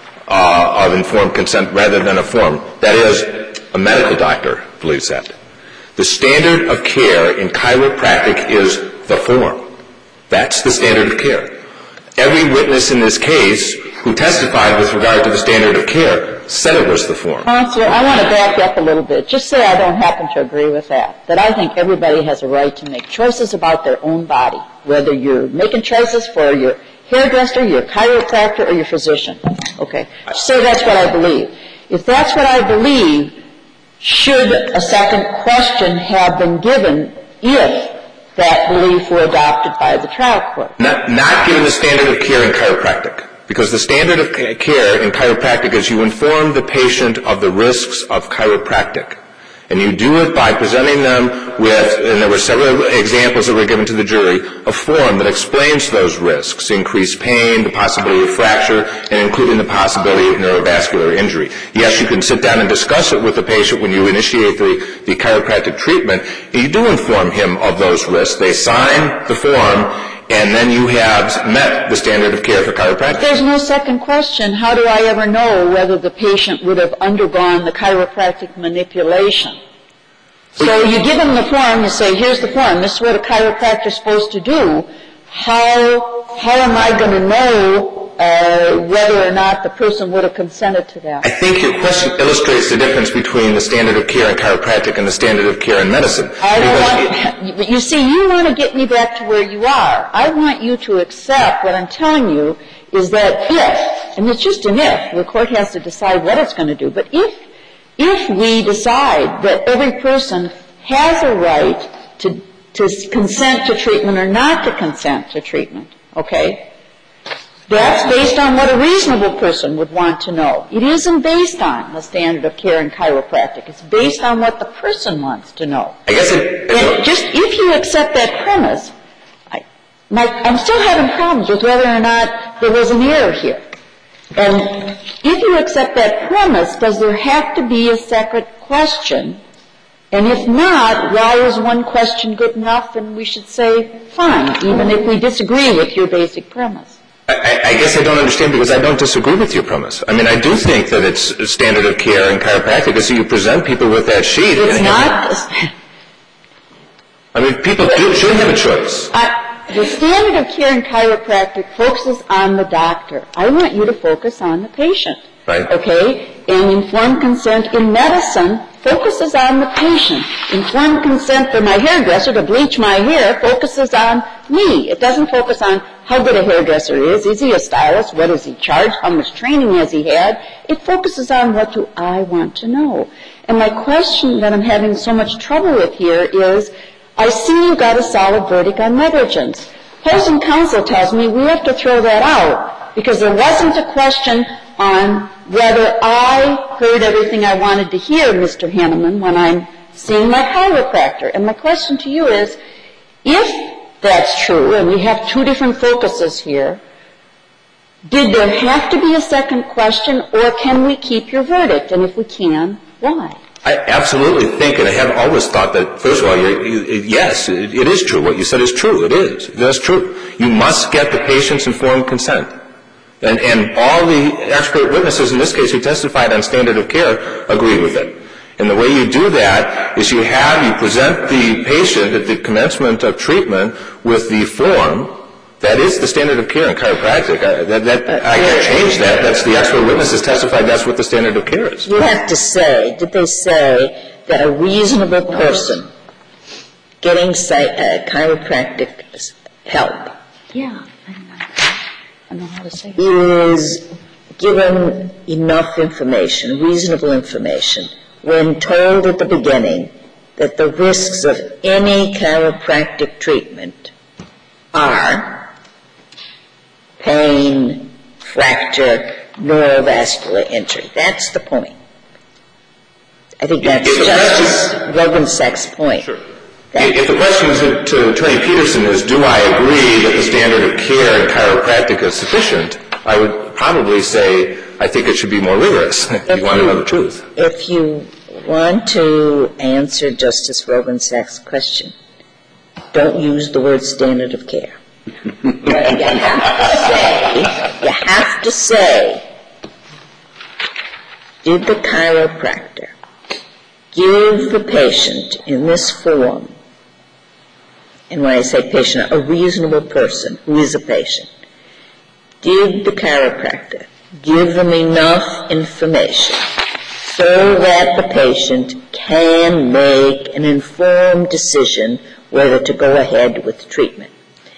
uh, of informed consent rather than a form. That is, a medical doctor believes that. The standard of care in chiropractic is the form. That's the standard of care. Every witness in this case who testified with regard to the standard of care said it was the form. Counselor, I want to back up a little bit. Just say I don't happen to agree with that. That I think everybody has a right to make choices about their own body, whether you're making choices for your hairdresser, your chiropractor, or your physician. Okay. Say that's what I believe. If that's what I believe, should a second question have been given if that belief were adopted by the trial court? Not, not given the standard of care in chiropractic. Because the standard of care in chiropractic is you inform the patient of the risks of chiropractic. And you do it by presenting them with, and there were several examples that were given to the jury, a form that explains those risks, increased pain, the possibility of fracture, and including the possibility of neurovascular injury. Yes, you can sit down and discuss it with the patient when you initiate the, the chiropractic treatment. And you do inform him of those risks. They sign the form, and then you have met the standard of care for chiropractic. There's no second question. How do I ever know whether the patient would have undergone the chiropractic manipulation? So you give him the form, you say, here's the form, this is what a chiropractor is supposed to do. How, how am I going to know uh, whether or not the person would have consented to that? I think your question illustrates the difference between the standard of care in chiropractic and the standard of care in medicine. I don't want, you see, you want to get me back to where you are. I want you to accept what I'm telling you is that if, and it's just an if, the court has to decide what it's going to do, but if, if we decide that every person has a right to, to consent to treatment or not to consent to treatment, okay, that's based on what a reasonable person would want to know. It isn't based on the standard of care in chiropractic. It's based on what the person wants to know. I guess it, and just if you accept that premise, I, my, I'm still having problems with whether or not there was an error here. And if you accept that premise, does there have to be a separate question? And if not, why is one question good enough? And we should say, fine, even if we disagree with your basic premise. I, I guess I don't understand because I don't disagree with your premise. I mean, I do think that it's a standard of care in chiropractic is so you present people with that sheet. It's not. I mean, people do, should have a choice. I, the standard of care in chiropractic focuses on the doctor. I want you to focus on the patient. Right. Okay? And informed consent in medicine focuses on the patient. Informed consent for my hairdresser to bleach my hair focuses on me. It doesn't focus on how good a hairdresser is. Is he a stylist? What does he charge? How much training has he had? It focuses on what do I want to know. And my question that I'm having so much trouble with here is, I see you got a solid verdict on negligence. Opposing counsel tells me we have to throw that out because there wasn't a question on whether I heard everything I wanted to hear, Mister Hanneman, when I'm seeing my chiropractor. And my question to you is, if that's true, and we have two different focuses here, did there have to be a second question, or can we keep your verdict? And if we can, why? I absolutely think, and I have always thought that, first of all, you're, you, yes, it, it is true. What you said is true. It is. That's true. You must get the patient's informed consent. And, and all the expert witnesses in this case who testified on standard of care agreed with it. And the way you do that is you have, you present the patient at the commencement of treatment with the form. That is the standard of care in chiropractic. I, that, that, I can't change that. That's the expert witnesses testified that's what the standard of care is. You have to say, did they say that a reasonable person getting uh, chiropractic help yeah, I don't know. I don't know how to say it. is given enough information, reasonable information, when told at the beginning that the risks of any chiropractic treatment are pain, fracture, neurovascular injury. That's the point. I think that's Justice Rogensack's point. Sure. If the question to, to Attorney Peterson is, do I agree that the standard of care in chiropractic is sufficient, I would probably say, I think it should be more rigorous, if you want to know the truth. If you want to answer Justice Rogensack's question, don't use the word standard of care. you have to say, you have to say, did the chiropractor give the patient in this form, and when I say patient, a reasonable person who is a patient, did the chiropractor give them enough information so that the patient can make an informed decision whether to go ahead with treatment?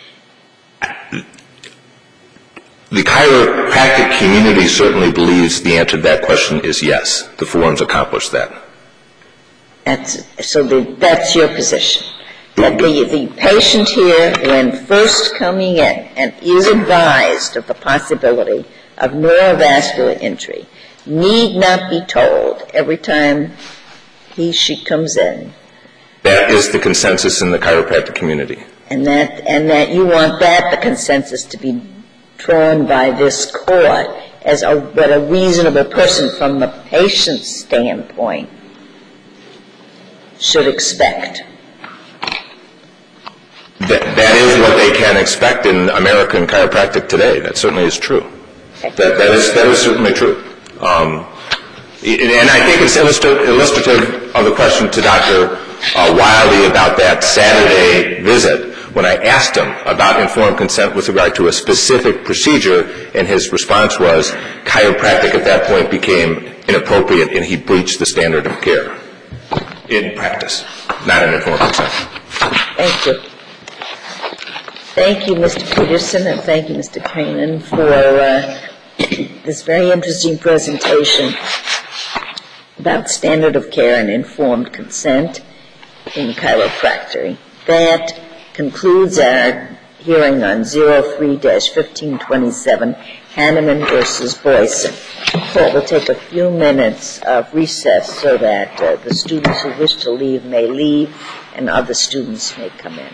The chiropractic community certainly believes the answer to that question is yes. The forms accomplish that. That's, so the, that's your position. That the, the patient here, when first coming in and is advised of the possibility of neurovascular injury, need not be told every time he, she comes in. That is the consensus in the chiropractic community. And that, and that you want that, the consensus, to be drawn by this court as a, what a reasonable person from the patient's standpoint should expect. That, that is what they can expect in American chiropractic today. That certainly is true. That, that, is, that is certainly true. Um, and I think it's illustrative of the question to Doctor Uh, Wiley about that Saturday visit when I asked him about informed consent with regard to a specific procedure, and his response was chiropractic at that point became inappropriate and he breached the standard of care in practice, not in informed consent. Thank you. Thank you, Mister Peterson, and thank you, Mister Cranen, for uh, this very interesting presentation about standard of care and informed consent in chiropractic. That concludes our hearing on oh three dash fifteen twenty-seven, Hanneman versus Boyson. The court will take a few minutes of recess so that uh, the students who wish to leave may leave and other students may come in.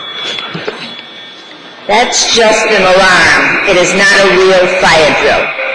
That's just an alarm. It is not a real fire drill.